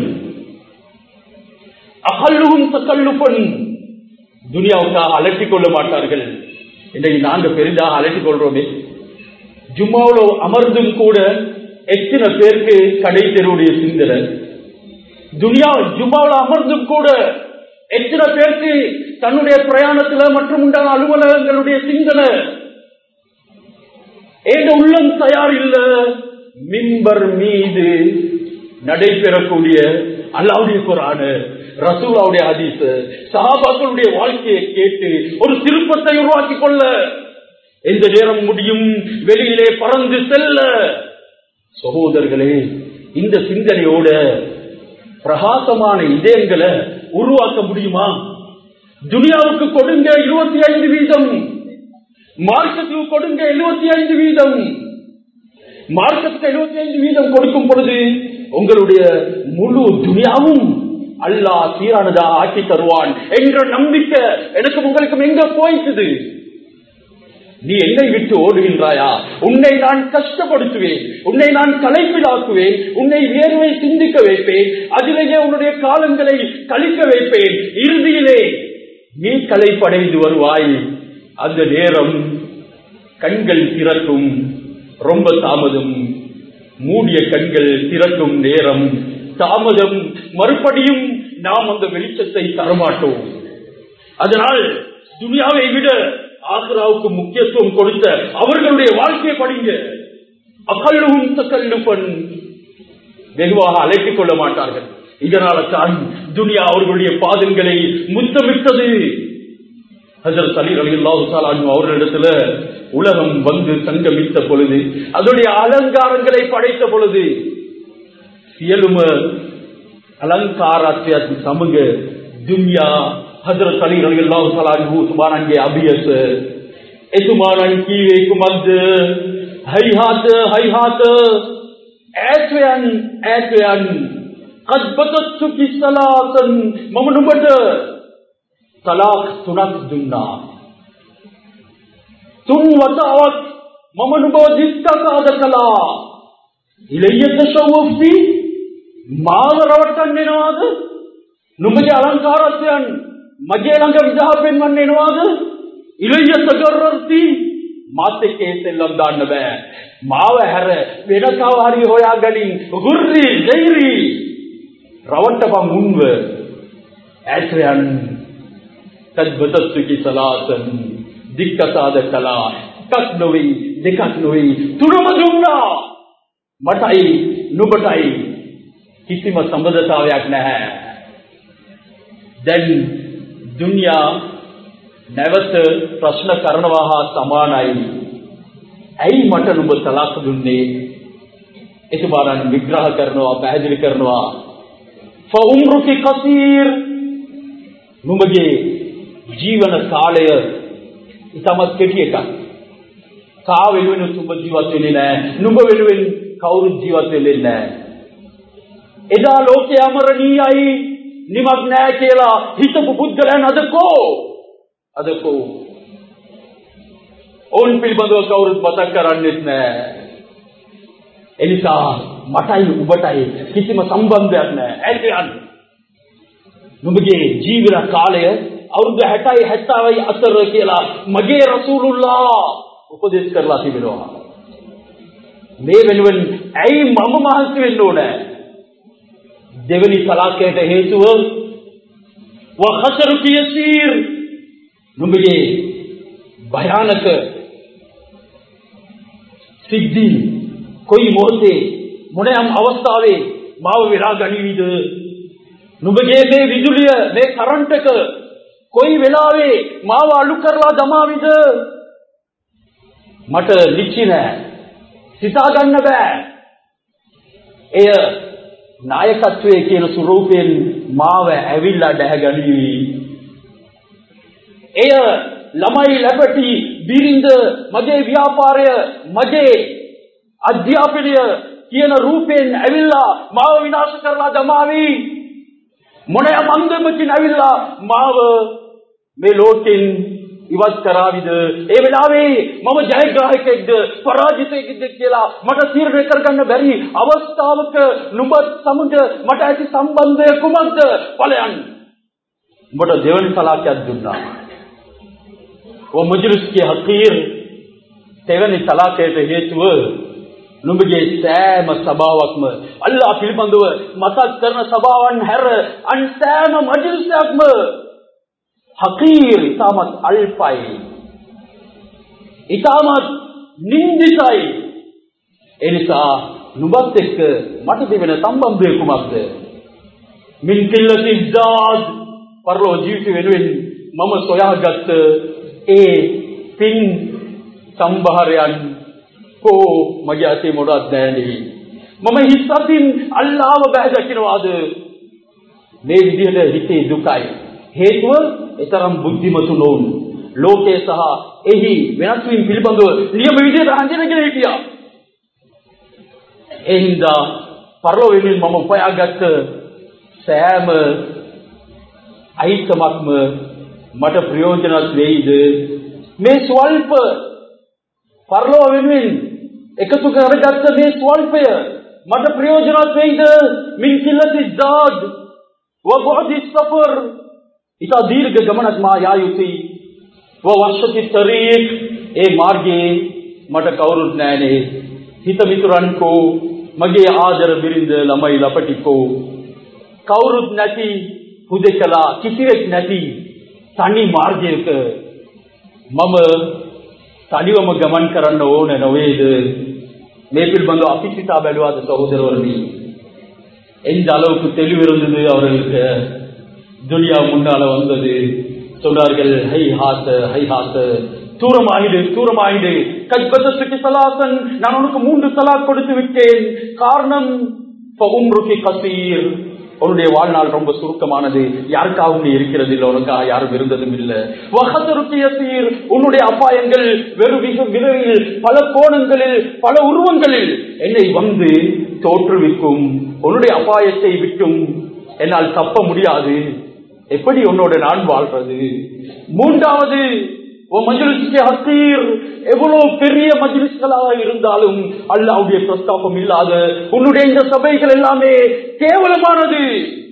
அகல்லுகும் தக்கல்லுப்பன், துனியாவுக்காக அலட்டிக் கொள்ள மாட்டார்கள். இன்றைக்கு நாங்கள் பெரிதாக அலட்டிக் கொள்றோமே. ஜும்மாவுல அமர்ந்தும் கூட எத்தனை பேருக்கு கடை தெருவுடைய சிந்தனை, துனியா ஜும்மாவுல அமர்ந்தும் கூட எத்தனை பேருக்கு தன்னுடைய பிரயாணத்துல மற்றும் உண்டான அலுவலகங்களுடைய சிந்தனை. ஏன் உள்ளம் தயார் இல்ல மிம்பர் மீது நடைபெறக்கூடிய அல்லாஹ்வுடைய குர்ஆன், ரசூலுல்லாஹ்வுடைய ஹதீஸ், சஹாபாக்களுடைய வாழ்க்கையை கேட்டு ஒரு திருப்பத்தை உருவாக்கி கொள்ள எந்த நேரம் முடியும் வெளியிலே பறந்து செல்ல. சகோதரர்களே, இந்த சிந்தனையோட பிரகாசமான இதயங்களை உருவாக்க முடியுமா? துனியாவுக்கு கொடுங்க இருபத்தி ஐந்து வீதம், மார்க்கத்துக்கு கொடுங்க எழுபத்தி ஐந்து வீதம், மார்க்கத்துக்கு எழுபத்தி ஐந்து வீதம் கொடுக்கும் பொழுது உங்களுடைய முழு துனியாவும் அல்லாஹ் சீரானதா ஆக்கி தருவான் என்ற நம்பிக்கை எனக்கு உங்களுக்கும் எங்க போயிட்டது? நீ என்னை விட்டு ஓடுகின்றாயா? உன்னை நான் கஷ்டப்படுத்துவேன், உன்னை நான் களைப்பிலாக்குவேன், உன்னை வேர்வை சிந்திக்க வைப்பேன், அதிலேயே உன்னுடைய காலங்களை கழிக்க வைப்பேன். இறுதியிலே நீ களைப்படைந்து வருவாய். அந்த நேரம் கண்கள் திறக்கும், ரொம்ப தாமதம். மூடிய கண்கள் திறக்கும் நேரம் தாமதம். மறுபடியும் நாம் அந்த வெளிச்சத்தை தரமாட்டோம். அதனால் துனியாவை விட ஆக்ராவுக்கு முக்கியத்துவம் கொடுத்த அவர்களுடைய வாழ்க்கையை படிங்க. அகல்லும் தக்கல்லுபன் வெகுவாக அழைத்துக் கொள்ள மாட்டார்கள். இதனால தான் துனியா அவர்களுடைய பாதங்களை முத்தமிட்டது. ஹஜ்ரத் அலி ரலியல்லாஹு தஆலா அன்ஹு அவர்களிடத்துல உலகம் வந்து சங்கமித்த பொழுது, அதனுடைய அலங்காரங்களை படைத்த பொழுது සියලුම අලංකාරත්වයන් සමග දුන්යා හදරත් අලි රලියල්ලාහු තආලා අන්හු සුබානන්ගේ අභියස එතුමාණන් කීවේ කුමක්ද? හයිහාත හයිහාත ඈත්වයන් ඈත්වයන් قد بتت في ثلاث මම නුඹට තලාක් තුනක් දුන්නා. තුන් වතාවක් මම නුඹව දික්කසාද කළා. ඉලෙය තෂවුෆි මාව රවට්ටන්න එනවාද? නුඹගේ අලංකාරත්වයන් මගේ ළඟ විදහා පෙන්වන්න එනවාද? ඉලෙය තගරර්ති මාත් එක්ක එතෙල්ලම් දාන්න බෑ. මාව හැර වෙන කව හරි හොයාගනින්. ගුර්රි ජෛරි රවට්ටපන් මුන්ව ඇත්‍රයන් තද්බතත්කි සලාතන් දික්කසාද කළා. එකක් නොවේ දෙකක් නොවේ තුනම දුන්නා. මටයි නුඹටයි කිසිම සම්බන්ධතාවයක් නැහැ. දැන් දුන්යා නැවත ප්‍රශ්න කරනවා හා සමානයි. ඇයි මට නුඹ තලාක් දුන්නේ? එතුමාණන් විග්‍රහ කරනවා, පැහැදිලි කරනවා. ෆඋම්රුකි කසීර් නුඹගේ ජීවන කාලය ඉතාමත් කෙටි එකක්. කා වෙනුවෙන් නුඹ ජීවත් වෙන්නේ නැහැ. නුඹ වෙනුවෙන් කවුරුත් ජීවත් වෙන්නේ නැහැ. එදා ලෝකයේ අමරණීයයි නිමක් නැහැ කියලා හිතපු පුද්ගලයන් අද කෝ? අද කෝ? ඕන් පිළිබඳව කවුරුත් මතක් කරන්නේත් නැහැ. එනිසා මටයි ඔබටයි කිසිම සම්බන්ධයක් නැහැ. ඇයිද? නුඹගේ ජීවන කාලය අවුරුදු හැටයි හැත්තෑවයි අතර කියලා මගේ රසූලුල්ලාහ් උපදේශ කරලා තිබෙනවා. මේ වෙනුවෙන් ඇයි මම මහන්සි වෙන්න ඕනේ? දෙවනි තලාකයට හේතුව වඛසරුක යසීර් නුඹගේ භයානක සිද්ධි කොයි මොහොතේ මොනෑම් අවස්ථාවේ මාව විරා ගනිවිද? නුඹගේ මේ විදුලිය මේ කරන්ට් එක කොයි වෙලාවේ මාව අලු කරලා දමාවිද? මට ලිච්චි නෑ, සිතා ගන්න බෑ. එය නායකත්වයේ කියන ස්වරූපයෙන් මාව ඇවිල්ලා දැහැගනිවි. එය ළමයි ලැබටි බිරිඳ මගේ ව්‍යාපාරය මගේ අධ්‍යාපනය කියන රූපයෙන් ඇවිල්ලා මාව විනාශ කරලා දමාවි. මොනෑම අන්දමකින් ඇවිල්ලා මාව මේ ලෝකෙන් ඉවත් කරාවිද? ඒ වෙලාවේ මම ජයග්‍රාහකෙක්ද පරාජිතයෙක්ද කියලා මට තීරණය කරගන්න බැරි අවස්ථාවක නුඹත් සමග මට ඇති සම්බන්ධය කුමක්ද? ඵලයන් උඹට දෙවනි තලාකයක් දුන්නා. ඔය මුජ්ලිස්ගේ හකීර් දෙවනි තලාකයට හේතුව නුඹගේ සෑම සභාවක්ම අල්ලාහ් පිළිබඳව මතක් කරන සභාවන් හැර අන් සෑම මජ්ලිසයක්ම හකීර් ඉතාමත් අල්පයි, ඉතාමත් නින්දිතයි. එනිසා නුඹත් එක්ක මට දෙවෙන සම්බන්ධය කුමක්ද? මින් කිල්ලති දාද් පරලෝ ජීවිත වෙනුවෙන් මම සොයාගත්ත ඒ පින් සම්භාරයන් කෝ මගේ අතේ මොඩක් දැනෙන්නේ. මම හිස්සතින් අල්ලාහව බැහැ දකින්නවාද? මේ විදිහට හිතේ දුකයි. හේතුව එතරම් බුද්ධිමතු නොවුන් ලෝකයේ සහ එහි වෙනස් වීම පිළිබඳව නියම විදිහට හඳුනගෙන හිටියා. ඒ හින්දා පරලොවෙන් මම උපයාගත්ත සෑම අයිතමක්ම මට ප්‍රයෝජනවත් වෙයිද? මේ ස්වල්ප පරලොවෙන් එකතු කරගත්ත මේ ස්වල්පය මට ප්‍රයෝජනවත් වෙයිද? මින් කිල්ලති දාද් වබුදි සෆර්, ඉතා දීර්ඝ ගමනක් මා යා යුතුයි. වවස්සති තරීක්, ඒ මාර්ගයේ මට කවුරුත් නැහැනේ. හිත මිතුරන්කෝ, මගේ ආදර බිරිඳ ළමයි ලපටිකෝ, කවුරුත් නැති හුදෙකලා කිසිවෙක් නැති තනි මාර්ගයක මම තනිවම ගමන් කරන්න ඕන නොවේද? මේ පිළිබඳව අපි සිතා බැලුවාද சகோதரர்களே? எந்த அளவுக்கு தெளிவிருந்தது அவர்களுக்கு. துனியா முன்னால வந்தது. சொன்னார்கள், ஹை ஹாத்த ஹை ஹாத்த, தூரமாயிடு தூரமாயிடு. கஜ்பதத்துக்கு சலாசன், நான் உனக்கு மூன்று சலாத் கொடுத்து விட்டேன். காரணம் ஃபஉம்ருகி கஸீர், உன்னுடைய வாழ்நாள் ரொம்ப சுருக்கமானது. யாருக்காகவும் நீ இருக்கிறது இல்லை, உனக்காக யாரும் இருந்ததும் இல்லை. வஹதருக்கு யஸீர், உன்னுடைய அபாயங்கள் வெறு விரைவில் பல கோணங்களில் பல உருவங்களில் என்னை வந்து தோற்றுவிக்கும். உன்னுடைய அபாயத்தை விட்டும் என்னால் தப்ப முடியாது. எப்படி உன்னோட நான் வாழ்றது? மூன்றாவது, எவ்வளவு பெரிய மஜ்லிஸ்களாக இருந்தாலும் அல்லாஹ்வுடைய பிரஸ்தாபம் இல்லாத உன்னுடைய இந்த சபைகள் எல்லாமே கேவலமானது.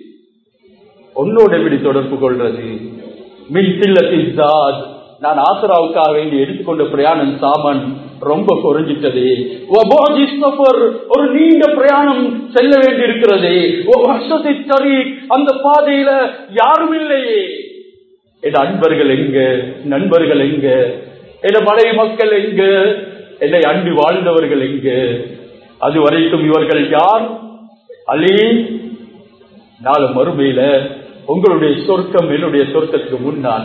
உன்னோட எப்படி தொடர்பு கொள்றது? மின் சில்லத்தி ஜாத், நான் ஆசராவுக்காக வேண்டி எடுத்துக்கொண்ட பிரயாணம் சாமான் ரொம்ப குறைஞ்சிட்டது. ஒரு நீண்ட பிரயாணம் செல்ல வேண்டி இருக்கிறது. அந்த பாதையில யாரும் இல்லையே. என் அன்பர்கள் எங்க, நண்பர்கள் எங்க, என் மனைவி மக்கள் எங்க, என்னை அன்பி வாழ்ந்தவர்கள் எங்க? அது வரைக்கும் இவர்கள் யார்? அலி, நாளை மறுமையில உங்களுடைய சொர்க்கம் என்னுடைய சொர்க்கத்துக்கு முன்னால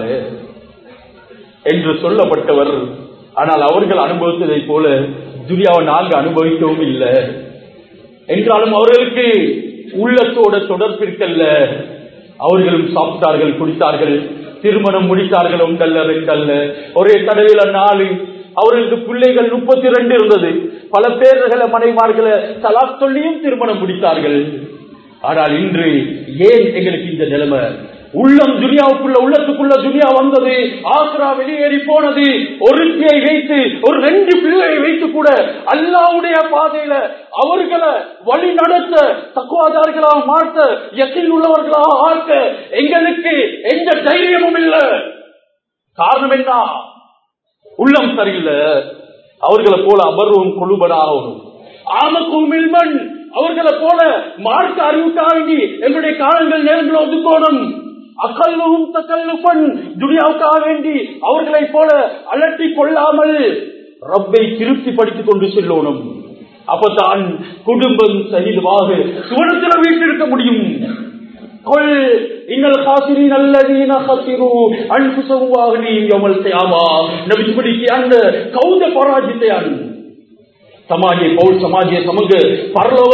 என்று சொல்லப்பட்டவர். ஆனால் அவர்கள் அனுபவித்ததை போல துனியாவை நாங்கள் அனுபவிக்கவும் இல்லை. என்றாலும் அவர்களுக்கு உள்ளத்தோட தொடர்பு இருக்கல்ல. அவர்களும் சாப்பிட்டார்கள், குடித்தார்கள், திருமணம் முடித்தார்கள். ஒன்றல்ல ரெண்டல்ல, ஒரே தடவையில நாலு. அவர்களுக்கு பிள்ளைகள் முப்பத்தி ரெண்டு இருந்தது. பல பேர்களை மனைமார்களை தலாக் சொல்லியும் திருமணம் முடித்தார்கள். ஆனால் இன்று ஏன் எங்களுக்கு இந்த நிலைமை? உள்ளம் துனியாவுக்குள்ள, உள்ளத்துக்குள்ள துனியா வந்தது, ஆக்ரா வெளியேறி போனது. ஒருத்தியை வைத்து, ஒரு ரெண்டு பிள்ளையை வைத்து கூட அல்லாஹ்வுடைய பாதையில அவர்களை வழி நடத்த, தக்குவாதார்களாக மாற்ற, யக்கீன் உள்ளவர்களாக ஆக்க எங்களுக்கு எந்த தைரியமும் இல்லை. காரணம் என்ன? உள்ளம் சரியில்லை. அவர்களை போல அபர்வம் கொழுபனாகும் ஆமக்கும் மில்மன், அவர்களை போல மார்க்க அறிவுக்காண்டி எங்களுடைய காலங்கள் நேரங்கள் ஒதுக்கோணும். அகல்லும் தக்கல்லுபன், துனியாவுக்காக வேண்டி அவர்களை போல அலட்டி கொள்ளாமல் ரப்பை திருப்தி படித்துக் கொண்டு செல்லணும். அப்பதான் குடும்பம் சகிதமாக சுவனத்தில் வீட்டிருக்க முடியும். கொல் இன்னல் காசிரின் அல்லதீன கசிரு அன்ஃபுஸஹும் வ அஹ்லீஹிம் யௌமல் கியாமா. நபிக்கு அந்த கௌத பராஜிතයන් සමාජයේ පෞල් සමාජයේ සමග පරලොව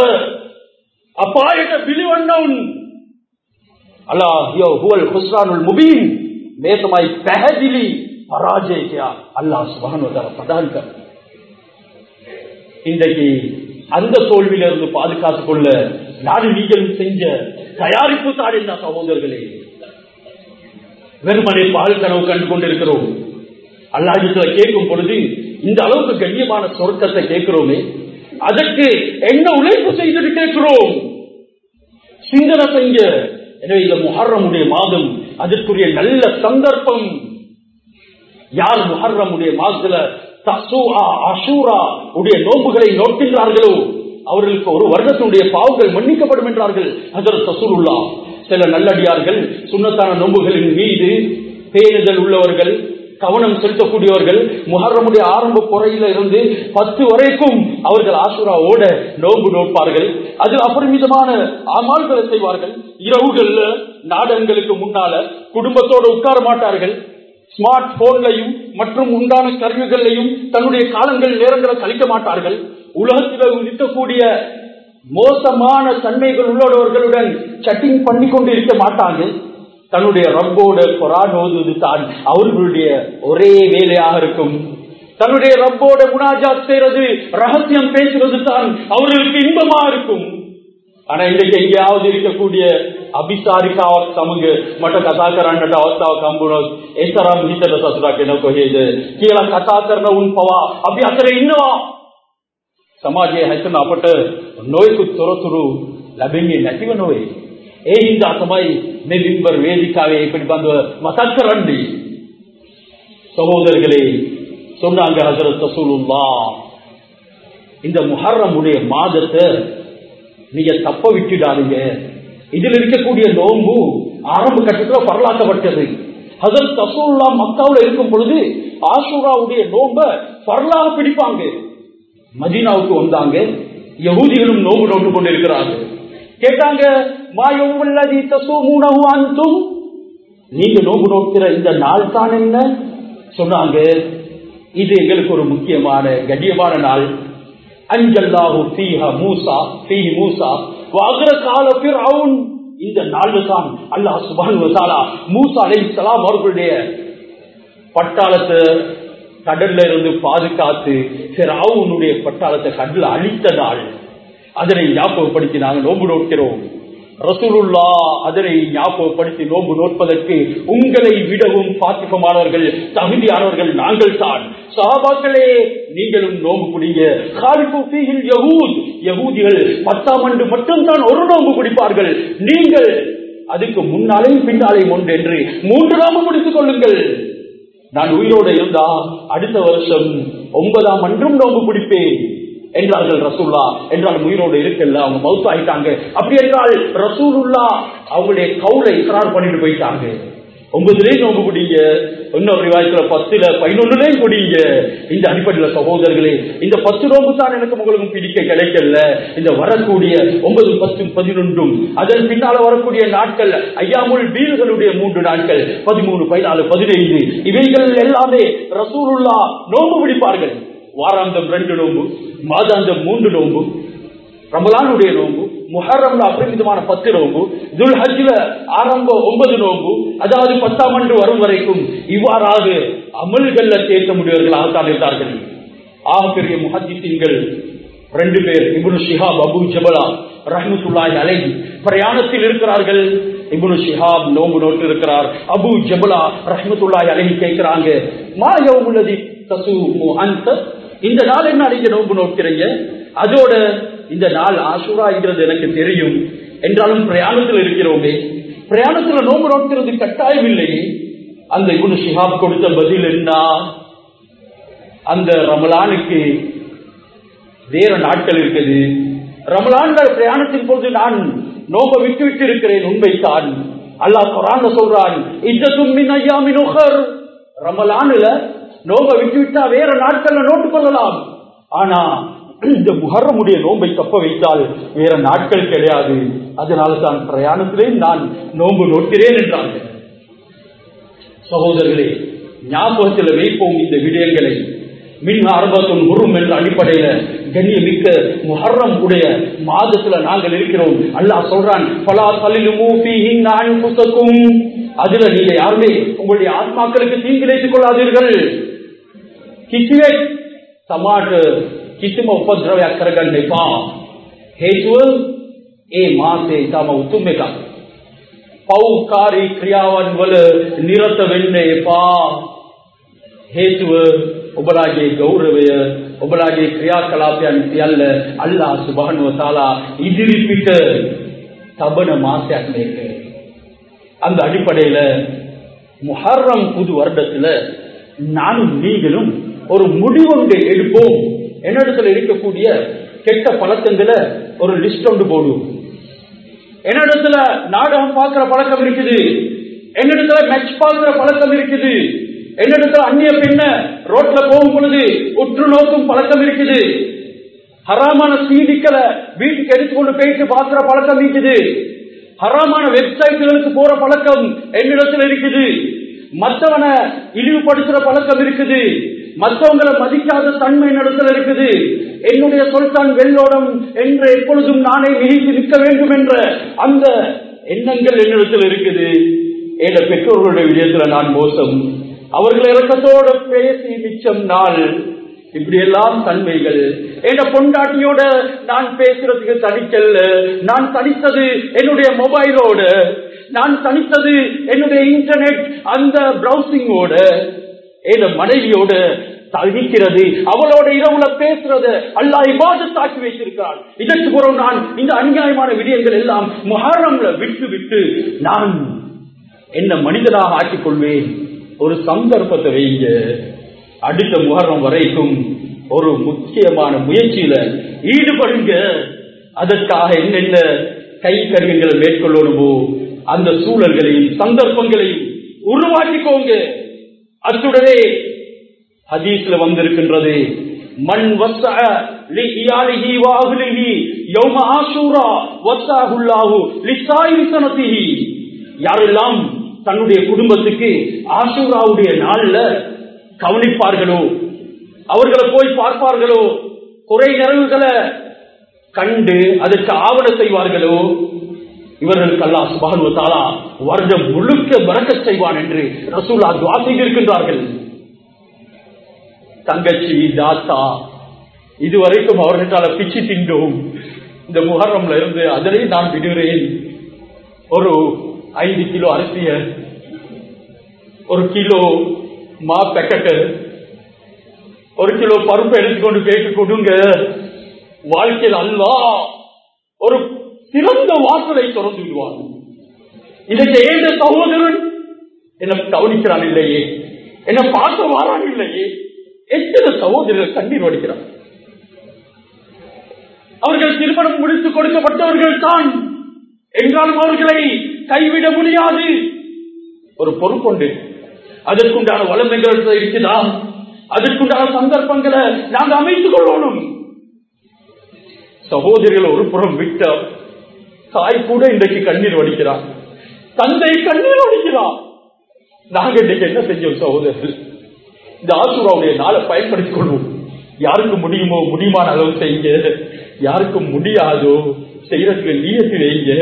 අපායට පිළිවන්නවුන් අල්ලාහ් යෝ හුවල් ඛුස්රානුල් මුබීන්. මේ තමයි පැහැදිලි පරාජය කියා අල්ලාහ් සුබ්හානහු වතාලා ප්‍රදාන් කර. இன்றைக்கு அந்த தோல்வியிலிருந்து பாதுகாத்துக் கொள்ள நாடு நீங்கள் செஞ்ச தயாரிப்பு தான் என்ன சகோதரர்களே? வெறுமனே பால் கனவு கண்டு கொண்டிருக்கிறோம். அல்லாஹ் கேட்கும் பொழுது இந்த அளவுக்கு கண்ணியமான சொர்க்கத்தை கேட்கிறோமே, அதற்கு என்ன உழைப்பு செய்து கேட்கிறோம்? சிந்தனை செஞ்ச. எனவே இந்த முஹர்ரமுடைய மாதம் அதற்குரிய நல்ல சந்தர்ப்பம். யார் முஹர்ரமுடைய மாதத்துல தஸூஆ அஷூரா உடைய நோன்புகளை நோக்கின்றார்களோ அவர்களுக்கு ஒரு வருடத்தினுடைய பாவங்கள் மன்னிக்கப்படும் என்றார்கள் ஹஜ்ரத் ரசூலுல்லாஹ். சில நல்லடியார்கள் சுன்னத்தான நோன்புகளின் மீது பேணுதல் உள்ளவர்கள், கவனம் செலுத்தக்கூடியவர்கள், முஹர்ரமுடைய ஆரம்ப குறையில இருந்து பத்து வரைக்கும் அவர்கள் ஆஷூராவோட நோன்பு நோட்பார்கள். அதில் அபரிமிதமான அமல்களை செய்வார்கள். இரவுகள்ல நாடகங்களுக்கு முன்னால குடும்பத்தோடு உட்கார மாட்டார்கள். ஸ்மார்ட் போன்லையும் மற்றும் உண்டான கருவிகளையும் தன்னுடைய காலங்கள் நேரங்களை கழிக்க மாட்டார்கள். உலகத்தில் இருக்கக்கூடிய மோசமான தன்மைகள் உள்ளவர்களுடன் சட்டிங் பண்ணி கொண்டு இருக்க மாட்டாங்க. தன்னுடைய ரப்போட குர்ஆன் ஓதுவது தான் அவர்களுடைய ஒரே வேலையாக இருக்கும். தன்னுடைய ரப்போட முனாஜாத் செய்யறது, ரகசியம் பேசுறது தான் அவர்களுக்கு இன்பமா இருக்கும். ஆனா இன்னைக்கு எங்கேயாவது இருக்கக்கூடிய අபிසාරිකාවක් සමග මට කතා කරන්නට අවස්ථාවක් හම්බුනොත් ඒ තරම් හිතට සතුටක් එන කොහේද කියලා කතා කරන උන් පවා අපි අතරේ ඉන්නවා. සමාජයේ හැසිරෙන අපට නොයෙකුත් තොරතුරු ලැබෙන්නේ නැතිව නොවේ. ඒ හින්දා තමයි මේ මිම්බර් වේදිකාවේ පිළිබඳව මතක් කරන්නේ. சகோதரர்களே, சொன்னாங்க ஹஜ்ரத் ரசூலுல்லாஹ், இந்த முஹர்ரம் உடைய மாதத்தை நீங்க தப்ப விட்டுடாதீங்க. இதில் இருக்கக்கூடிய நோன்பு ஆரம்ப கட்டத்தில் பரலாக்கப்பட்டது. ஹஜ்ரத் ரசூலுல்லாஹ் மக்காவுல இருக்கும் பொழுது ஆஷூராவுடைய நோன்ப பரலாக பிடிப்பாங்க. மதீனாவுக்கு வந்தாங்க, யஹூதிகளும் நோன்பு நோட்டு கொண்டு இருக்கிறாங்க. கேட்டாங்க, மா யௌமுல்லதி தஸூமுனஹு அன்தும், நீங்க நோன்பு நோக்கிற இந்த நாள் தான் என்ன? சொன்னாங்க, இது எங்களுக்கு ஒரு முக்கியமான கண்ணியமான நாள். அன்ஜல்லாஹு ஃபீஹா மூஸா ஃபீஹி மூஸா வஅக்ரகால ஃபிர்அவுன், இந்த நாள் தான் அல்லாஹ் சுப்ஹானஹு வ தஆலா மூஸா அலைஹிஸ்ஸலாம் அவர்களுடைய பட்டாளத்தை கடல்ல இருந்து பாதுகாத்து ஃபிர்அவுனுடைய பட்டாளத்தை கடல்ல அழித்த நாள். அதனை ஞாபகப்படுத்தி நாங்கள் நோன்பு நோக்கிறோம். ரசூலுல்லாஹ் அதனை ஞாபகப்படுத்தி நோன்பு நோட்பதற்கு உங்களை விடவும் பாத்திகமானவர்கள், தகுதியானவர்கள் நாங்கள் தான். சஹாபாக்களே, நீங்களும் நோன்பு குடிங்க. காலிஃபு ஃபீஹில் யஹூத், யஹூதிகள் பத்தாம் ஆண்டு மட்டும்தான் ஒரு நோன்பு குடிப்பார்கள். நீங்கள் அதுக்கு முன்னாலேயும் பின்னாலேயும் ஒன்று என்று மூன்று நோன்பு முடித்துக் கொள்ளுங்கள். நான் உயிரோடு இருந்தா அடுத்த வருஷம் ஒன்பதாம் அன்றும் நோன்பு குடிப்பேன் என்றார்கள் ரசூலுல்லாஹ். என்றால் உயிரோடு இருக்கல, அவங்க மௌத் ஆயிட்டாங்க. அப்படி என்றால் ரசூலுல்லாஹ் அவங்களுடைய கவுலை இக்ரார் பண்ணிட்டு போயிட்டாங்க. ஒன்பதுலேயும் நோம்பு குடிங்க, இன்னொரு ரிவாயத்துல பத்துல பதினொன்னுலேயும் குடிங்க. இந்த அடிப்படையில் சகோதரர்களே, இந்த பத்து நோம்பு தான் எனக்கு உங்களுக்கும் பிடிக்க கிடைக்கல. இந்த வரக்கூடிய ஒன்பது பத்தும் பதினொன்றும் அதன் பின்னால வரக்கூடிய நாட்கள் ஐயாமுல் பீர்களுடைய மூன்று நாட்கள் பதிமூணு பதினாலு பதினைந்து இவைகள் எல்லாமே ரசூலுல்லாஹ் நோம்பு பிடிப்பார்கள். வாராந்தம் ரெண்டு நோம்பு, மாதாந்தம் மூன்று நோம்பு, ரமலானுடைய நோம்பு, முஹர்ரம்ல அபரிமிதமான பத்து நோம்பு, துல் ஹஜ்ல ஆரம்ப ஒன்பது நோம்பு, அதாவது பத்தாம் ஆண்டு வரும் வரைக்கும் இவ்வாறாக அமல்கள்ல சேர்க்க முடியவர்களாகத்தான் இருந்தார்கள். ஆக பெரிய முஹத்திஸீன்கள் ரெண்டு பேர், இப்னு ஷிஹாப், அபு ஜபலா ரஹ்மத்துல்லாஹி அலைஹி பிரயாணத்தில் இருக்கிறார்கள். இப்னு ஷிஹாப் நோம்பு நோட்டு இருக்கிறார். அபு ஜபலா ரஹ்மத்துல்லாஹி அலைஹி கேட்கிறாங்க, மா யௌமுல்லதி தஸூமு அன்த, இந்த நாள் என்ன நீங்க நோன்பு நோக்கிறீங்க? அதோட இந்த நாள் ஆஷூரா என்றது எனக்கு தெரியும், என்றாலும் பிரயாணத்தில் இருக்கிறோமே, பிரயாணத்தில் நோன்பு நோக்கிறது கட்டாயம் இல்லையே. அந்த இப்னு ஷிஹாப் கொடுத்த பதில் என்ன? அந்த ரமலானுக்கு வேற நாட்கள் இருக்குது. ரமலான் பிரயாணத்தின் போது நான் நோன்பை விட்டு விட்டு இருக்கிறேன், உண்மைதான். அல்லாஹ் குர்ஆன்ல சொல்றான், இஜ்ஜத்தும் மின் அய்யாமின் உஹர், ரமலான்ல நோன்பை விட்டு விட்டா வேற நாட்கள்ல நோட்டு கொள்ளலாம். ஆனா இந்த முஹர்ரமுடைய நோன்பை தப்ப வைத்தால் வேற நாட்கள் கிடையாது. அதனால தான் பிரயாணத்திலே நான் நோன்பு நோக்கிறேன் என்றாங்க. சகோதரர்களே, ஞாபகத்தில் வைப்போம் இந்த விடயங்களை. மின் அரபத்துன் ஹுரும் என்ற அடிப்படையில கண்ணியமிக்க முஹர்ரம் உடைய மாதத்துல நாங்கள் இருக்கிறோம். அல்லாஹ் சொல்றான், ஃபலா தலிலுமு ஃபீஹின் அன்ஃபுஸகும், அதுல நீங்க யாருமே உங்களுடைய ஆத்மாக்களுக்கு தீங்கிழைத்துக் கொள்ளாதீர்கள். කිසිවෙක් සමාට කිසිම උපද්‍රවයක් කරගන්න එපා. හේතුව ඒ මාසයේ තම උතුම් එකක්. පෞකාරී ක්‍රියාවන් වල නිරත වෙන්න එපා. හේතුව ඔබලාගේ ගෞරවය, ඔබලාගේ ක්‍රියාකලාපයන් සියල්ල අල්ලාහ් සුබ්හානහු වතාලා ඉදිරිපිට තබන මාසයක් මේක. அந்த அடிப்படையில முஹர்ரம் புது வருடத்துல நானும் நீங்களும் ஒரு முடிவொன்றை எடுப்போம். என்னிடத்துல இருக்கக்கூடிய கெட்ட பழக்கங்களை ஒரு லிஸ்ட் ஒன்று போடுவோம். என்னிடத்துல நாடகம் பார்க்கிற பழக்கம் இருக்குது, என்னிடத்துல மேட்ச் பார்க்கிற பழக்கம் இருக்குது, என்னிடத்துல அந்நிய பெண்ண ரோட்ல போகும் பொழுது உற்று நோக்கும் பழக்கம் இருக்குது, ஹராமான சீடிக்களை வீட்டுக்கு எடுத்துக்கொண்டு போயிட்டு பார்க்கிற பழக்கம் இருக்குது, ஹராமான வெப்சைட்டுகளுக்கு போற பழக்கம் என்னிடத்துல இருக்குது, மற்றவனை இழிவுபடுத்துற பழக்கம் இருக்குது, மற்றவங்களை மதிக்காத தன்மை நடத்தல் இருக்குது, என்னுடைய சொல்தான் வெள்ளோடம் என்று எப்பொழுதும் நானே மிகைத்து நிற்க வேண்டும் என்ற அந்த எண்ணங்கள் என்னிடத்தில் இருக்குது. என்ற பெற்றோர்களுடைய விடயத்தில் நான் மோசம், அவர்கள் இறக்கத்தோடு பேசி மிச்சம் நாள் இப்படி எல்லாம் தன்மைகள். என் பொண்டாட்டியோட நான் பேசுறதுக்கு தனிக்கல்ல, நான் தனித்தது என்னுடைய மொபைலோட, நான் தனித்தது என்னுடைய இன்டர்நெட் அந்த பிரவுசிங்கோட, என் மனைவியோட தவிக்கிறது, அவளோட இரவுல பேசுறது அல்லாஹ் இபாதத்தாக்கி வைத்திருக்கிறான். இதற்கு பிறகு நான் இந்த அநியாயமான விடயங்கள் எல்லாம் முஹர்ரம்ல விட்டு விட்டு நான் என்ன மனிதனாக ஆக்கிக் கொள்வேன். ஒரு சந்தர்ப்பத்தை வைங்க, அடுத்த முஹர்ரம் வரைக்கும் ஒரு முக்கியமான முயற்சியில ஈடுபடுங்க. அதற்காக என்னென்ன கை கருவிகளை மேற்கொள்ளணுமோ அந்த சூழல்களையும் சந்தர்ப்பங்களையும் உருவாக்கிக்கோங்க. அத்துடனே ஹதீஸ்ல வந்திருக்கின்றது, மன் வஸஅ லிஇயாலிஹி வ அஹ்லிஹி யௌம ஆஷூரா வஸஅஹுல்லாஹு லிஸாயிரி ஸனதிஹி. யாரெல்லாம் தன்னுடைய குடும்பத்துக்கு ஆஷூராவுடைய நாள்ல கவனிப்பார்களோ, அவர்களை போய் பார்ப்பார்களோ, குறை நிறைவுகளை கண்டு அதற்கு ஆவண செய்வார்களோ, இவர்களுக்கு அல்லாஹ் சுப்ஹானஹு வ தஆலா வருடம் முழுக்க பரக்கத் செய்வான் என்று ரசூலுல்லாஹ் துஆ செய்திருக்கின்றார்கள். தங்கச்சி தாத்தா இதுவரைக்கும் அவர்களால பிச்சு தின்றோம். இந்த முஹர்ரம்ல இருந்து அதனை நான் விடுகிறேன். ஒரு ஐந்து கிலோ அரிசிய, ஒரு கிலோ மா பேக்கெட்டு, ஒரு கிலோ பருப்பு எடுத்துக்கொண்டு கேட்டு கொடுங்க. வாழ்க்கையில் அல்லாஹ் ஒரு சிறந்த வாசலை திறந்து விடுவார். இதற்கு ஏந்த சகோதரன் என்ன கவனிக்கிறான் இல்லையே, என்ன பார்க்க வாரான் இல்லையே, எத்தனை சகோதரர்கள் கண்ணீர் வடிக்கிறார். அவர்கள் திருமணம் முடித்து கொடுக்கப்பட்டவர்கள் தான் என்றாலும் அவர்களை கைவிட முடியாது. ஒரு பொறுப்புண்டு, அதற்குண்டான வளமைகள் இருக்குதா, அதற்குண்டான சந்தர்ப்பங்களை நாங்கள் அமைத்துக் கொள்ளணும். சகோதரிகள் ஒரு புறம் விட்ட தாய் கூட இன்றைக்கு கண்ணீர் வடிக்கிறார், தந்தை கண்ணீர் வடிக்கிறார். நாங்கள் இன்றைக்கு என்ன செஞ்சோம் சகோதரர்கள்? இந்த ஆசூராவுடைய நாளை பயன்படுத்திக் கொள்வோம். யாருக்கு முடியுமோ முடியுமான அளவு செய்யுங்க, யாருக்கு முடியாதோ செய்யறதுக்கு நீயத்து வைங்க.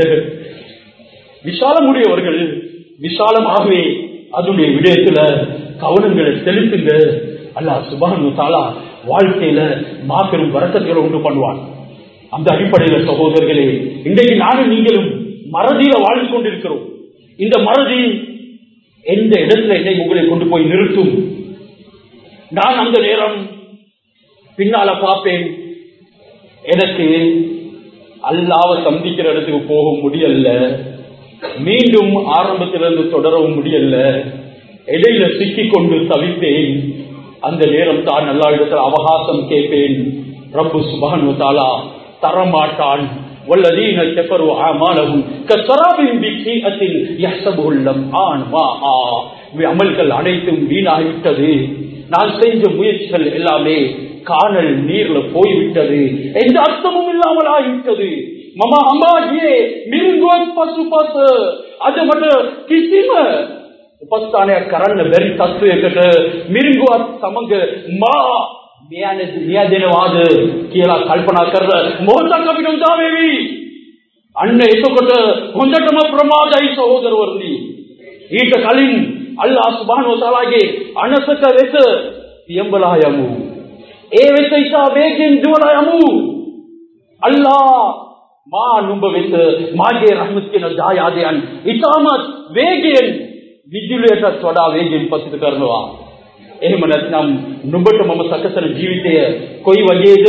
விசாலமுடையவர்கள் விசாலமாகவே அதனுடைய விடயத்துல கவனங்களை செலுத்துங்க. அல்லாஹ் சுப்ஹானஹு வ தஆலா வாழ்க்கையில மாபெரும் வரக்கத்துகளை உண்டு பண்ணுவான். அந்த அடிப்படையில சகோதரர்களே, இன்றைக்கு நானும் நீங்களும் மறதியில வாழ்ந்து கொண்டிருக்கிறோம். இந்த மறதி எந்த இடத்துல என்னை உங்களை கொண்டு போய் நிறுத்தும்? நான் அந்த நேரம் பின்னால பார்ப்பேன், எனக்கு அல்லாஹ்வை சந்திக்கிற இடத்துக்கு போக முடியல, மீண்டும் ஆரம்பத்திலிருந்து தொடரவும் முடியல, இடையில சிக்கிக் கொண்டு தவிப்பேன். அந்த நேரம் தான் அல்லாஹ் இடத்துல அவகாசம் கேட்பேன். ரப்பு சுப்ஹானஹு வ தஆலா தரமாட்டான். வல்லதீன கஃபரு அமாலஹும் கஸராபின் பிகிஅத்தின் யஹ்சபுல் லம்ஆன் மாஆ. அமல்கள் அனைத்தும் வீணாகிவிட்டது, நான் செஞ்ச முயற்சிகள் எல்லாமே காணல் நீர்ல போய்விட்டது, எந்த அர்த்தமும் இல்லாமல் ஆகிவிட்டது. மமா அம்மாஜியே மிருங்கோத் பசு பசு அது மட்டும் கிசிம उपस्थाने करන්න බැරි තත්වයකට මිරිඟුවත් සමග මා මෙයන් මෙය දෙනවාද කියලා කල්පනා කරලා මොහොතක් අපිට උදා වෙවි. අන්න එතකොට හොඳටම ප්‍රමාදයි සහෝදරවරුනි. ඊට කලින් අල්ලාහ් සුබ්හානහු වතාලාගේ අනසක වෙත පියඹලා යමු. ඒ වෙත ඉතා වේගෙන් දුවලා යමු. අල්ලාහ් මා නුඹ වෙත මාගේ රහමත් කියන දායාදයන් ඉතාමත් වේගෙන් විදුලියටත් වඩා වේගෙන් පසිත කරනවා. එහෙම නැත්නම් නුඹට මම සකසන ජීවිතය කොයි වගේද?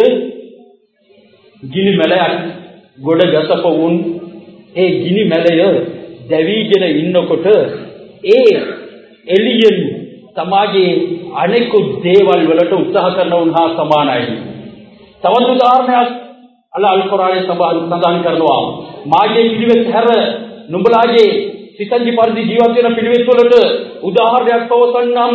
ගිනි මැලයක් ගොඩ ගැසපවුන් ඒ ගිනි මැලය දැවිගෙන ඉන්නකොට ඒ එළියෙන් තමාගේ අනෙකුත් දේවල් වලට උත්සාහ කරනවුන් හා සමානයි. තවත් උදාහරණයක් අල්ලාහ් අල් කුර්ආනයේ සඳහන් කරනවා. මාගේ පිළිවෙත් හැර නුඹලාගේ සිතන්දි පරිදි ජීවත් වෙන පිළිවෙත් වලට උදාහරණයක් පවසන්නම්.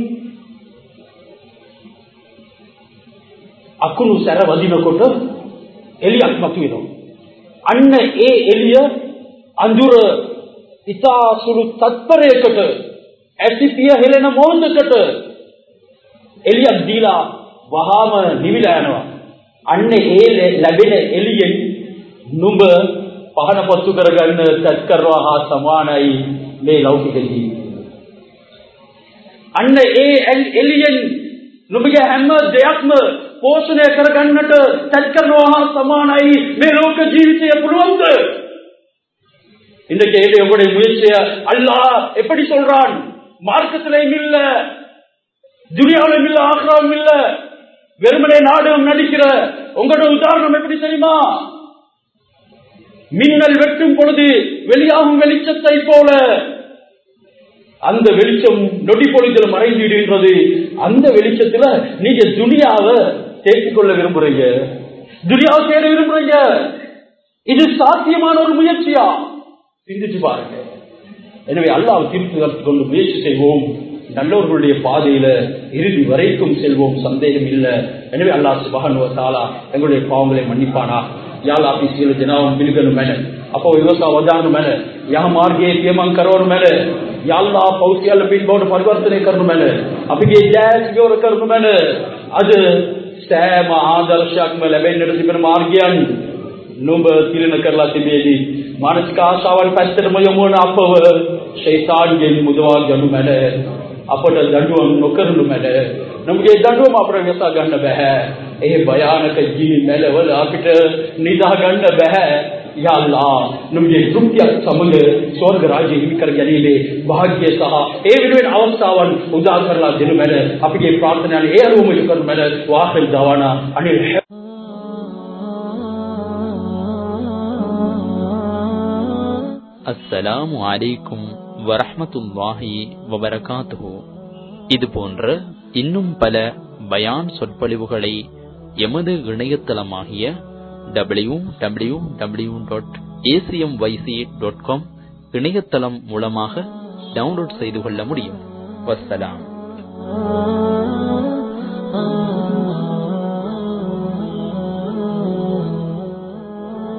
අකුණු සැර වදිනකොට එළියක් මතුවෙනවා. අන්න ඒ එළිය අඳුර ඉතා සුළු තත්පරයකට ඇසිපිය හෙලෙන මොහොතකට එළියක් දීලා වහාම නිවිලා යනවා. අන්න ඒ ලැබෙන එළියෙන් නුඹ පහන පත්තු කරගන්න සත් කරනවා හා සමානයි මේ ලෞකික ජීවිතය. අන්න ඒ එළියෙන් නුඹගේ හැම දෙයක්ම පෝෂණය කරගන්නට සැට කරනවා හා සමානයි මේ ලෝක ජීවිතය පුළුවන්ද? இன்றைக்கு ஏழை உங்களுடைய முயற்சிய அல்லாஹ் எப்படி சொல்றான்? மார்க்கத்திலையும் இல்ல, துனியாவிலும் இல்ல, ஆக்ராவும் இல்ல, வெறுமனே நாடகம் நடிக்கிற உங்களோட உதாரணம் எப்படி தெரியுமா? மின்னல் வெட்டும் பொழுது வெளியாகும் வெளிச்சத்தை போல அந்த வெளிச்சம் நொடி பொழுதில் மறைந்துவிடுகின்றது. அந்த வெளிச்சத்துல நீங்க துனியாவை தேக்கிக் கொள்ள விரும்புறீங்க, துனியாவை தேட விரும்புறீங்க. இது சாத்தியமான ஒரு முயற்சியா? சிந்திச்சு பாருங்க. எனவே அல்லாஹ் தீர்த்து கொண்டு முயற்சி செய்வோம், நல்லவர்களுடைய பாதையில இறுதி வரைக்கும் செல்வோம், சந்தேகம் இல்லை. எனவே அல்லாஹ் சுப்ஹானஹு வ தஆலா எங்களுடைய பாவங்களை மன்னிப்பானா. या अल्लाह आपकी सील जनाब बिलगन मैंने अपो व्यवस्था वजान मैंने यहाँ मार्गे केमंग करोड़ मैंने या अल्लाह पौसियल बिन बोर्ड परिवर्तन करनु मैंने अभी ये जैस व्योर करनु मैंने आज सैम आदर्शक में लबे निर्दिपन मार्गियन नुब तिरन करला तिबेदी मानस का आशावन पैस्टर मयमोन अपव शैतान के मुदवा जनु मैंने අපට දඬුවම් නොකරනු මැද නමුගේ දඬුවම අපට වෙසා ගන්න බෑ. ඒ භයානක ජීවි මෙලවල අපිට නිදා ගන්න බෑ. යා අල්ලාහ් නමුගේ තෘප්තිය සමග ස්වර්ග රාජ්‍ය හිමි කර ගැනීමේ වාග්ය සහ ඒ වෙනුවෙන් අවස්ථාවන් උදා කරලා දෙනු මැද අපගේ ප්‍රාර්ථනාවනේ ඒ අනුවම කරනු මැද වාහිල් දවානා අනිල්. அஸ்ஸலாமு அலைக்கும் வரஹ்மத்துல்லாஹி வபரகாத்துஹு. இது போன்ற இன்னும் பல பயான் சொற்பொழிவுகளை எமது இணையதளமாகிய W W W dot ACMYC dot com இணையதளம் மூலமாக டவுன்லோட் செய்து கொள்ள முடியும். வஸ்ஸலாம்.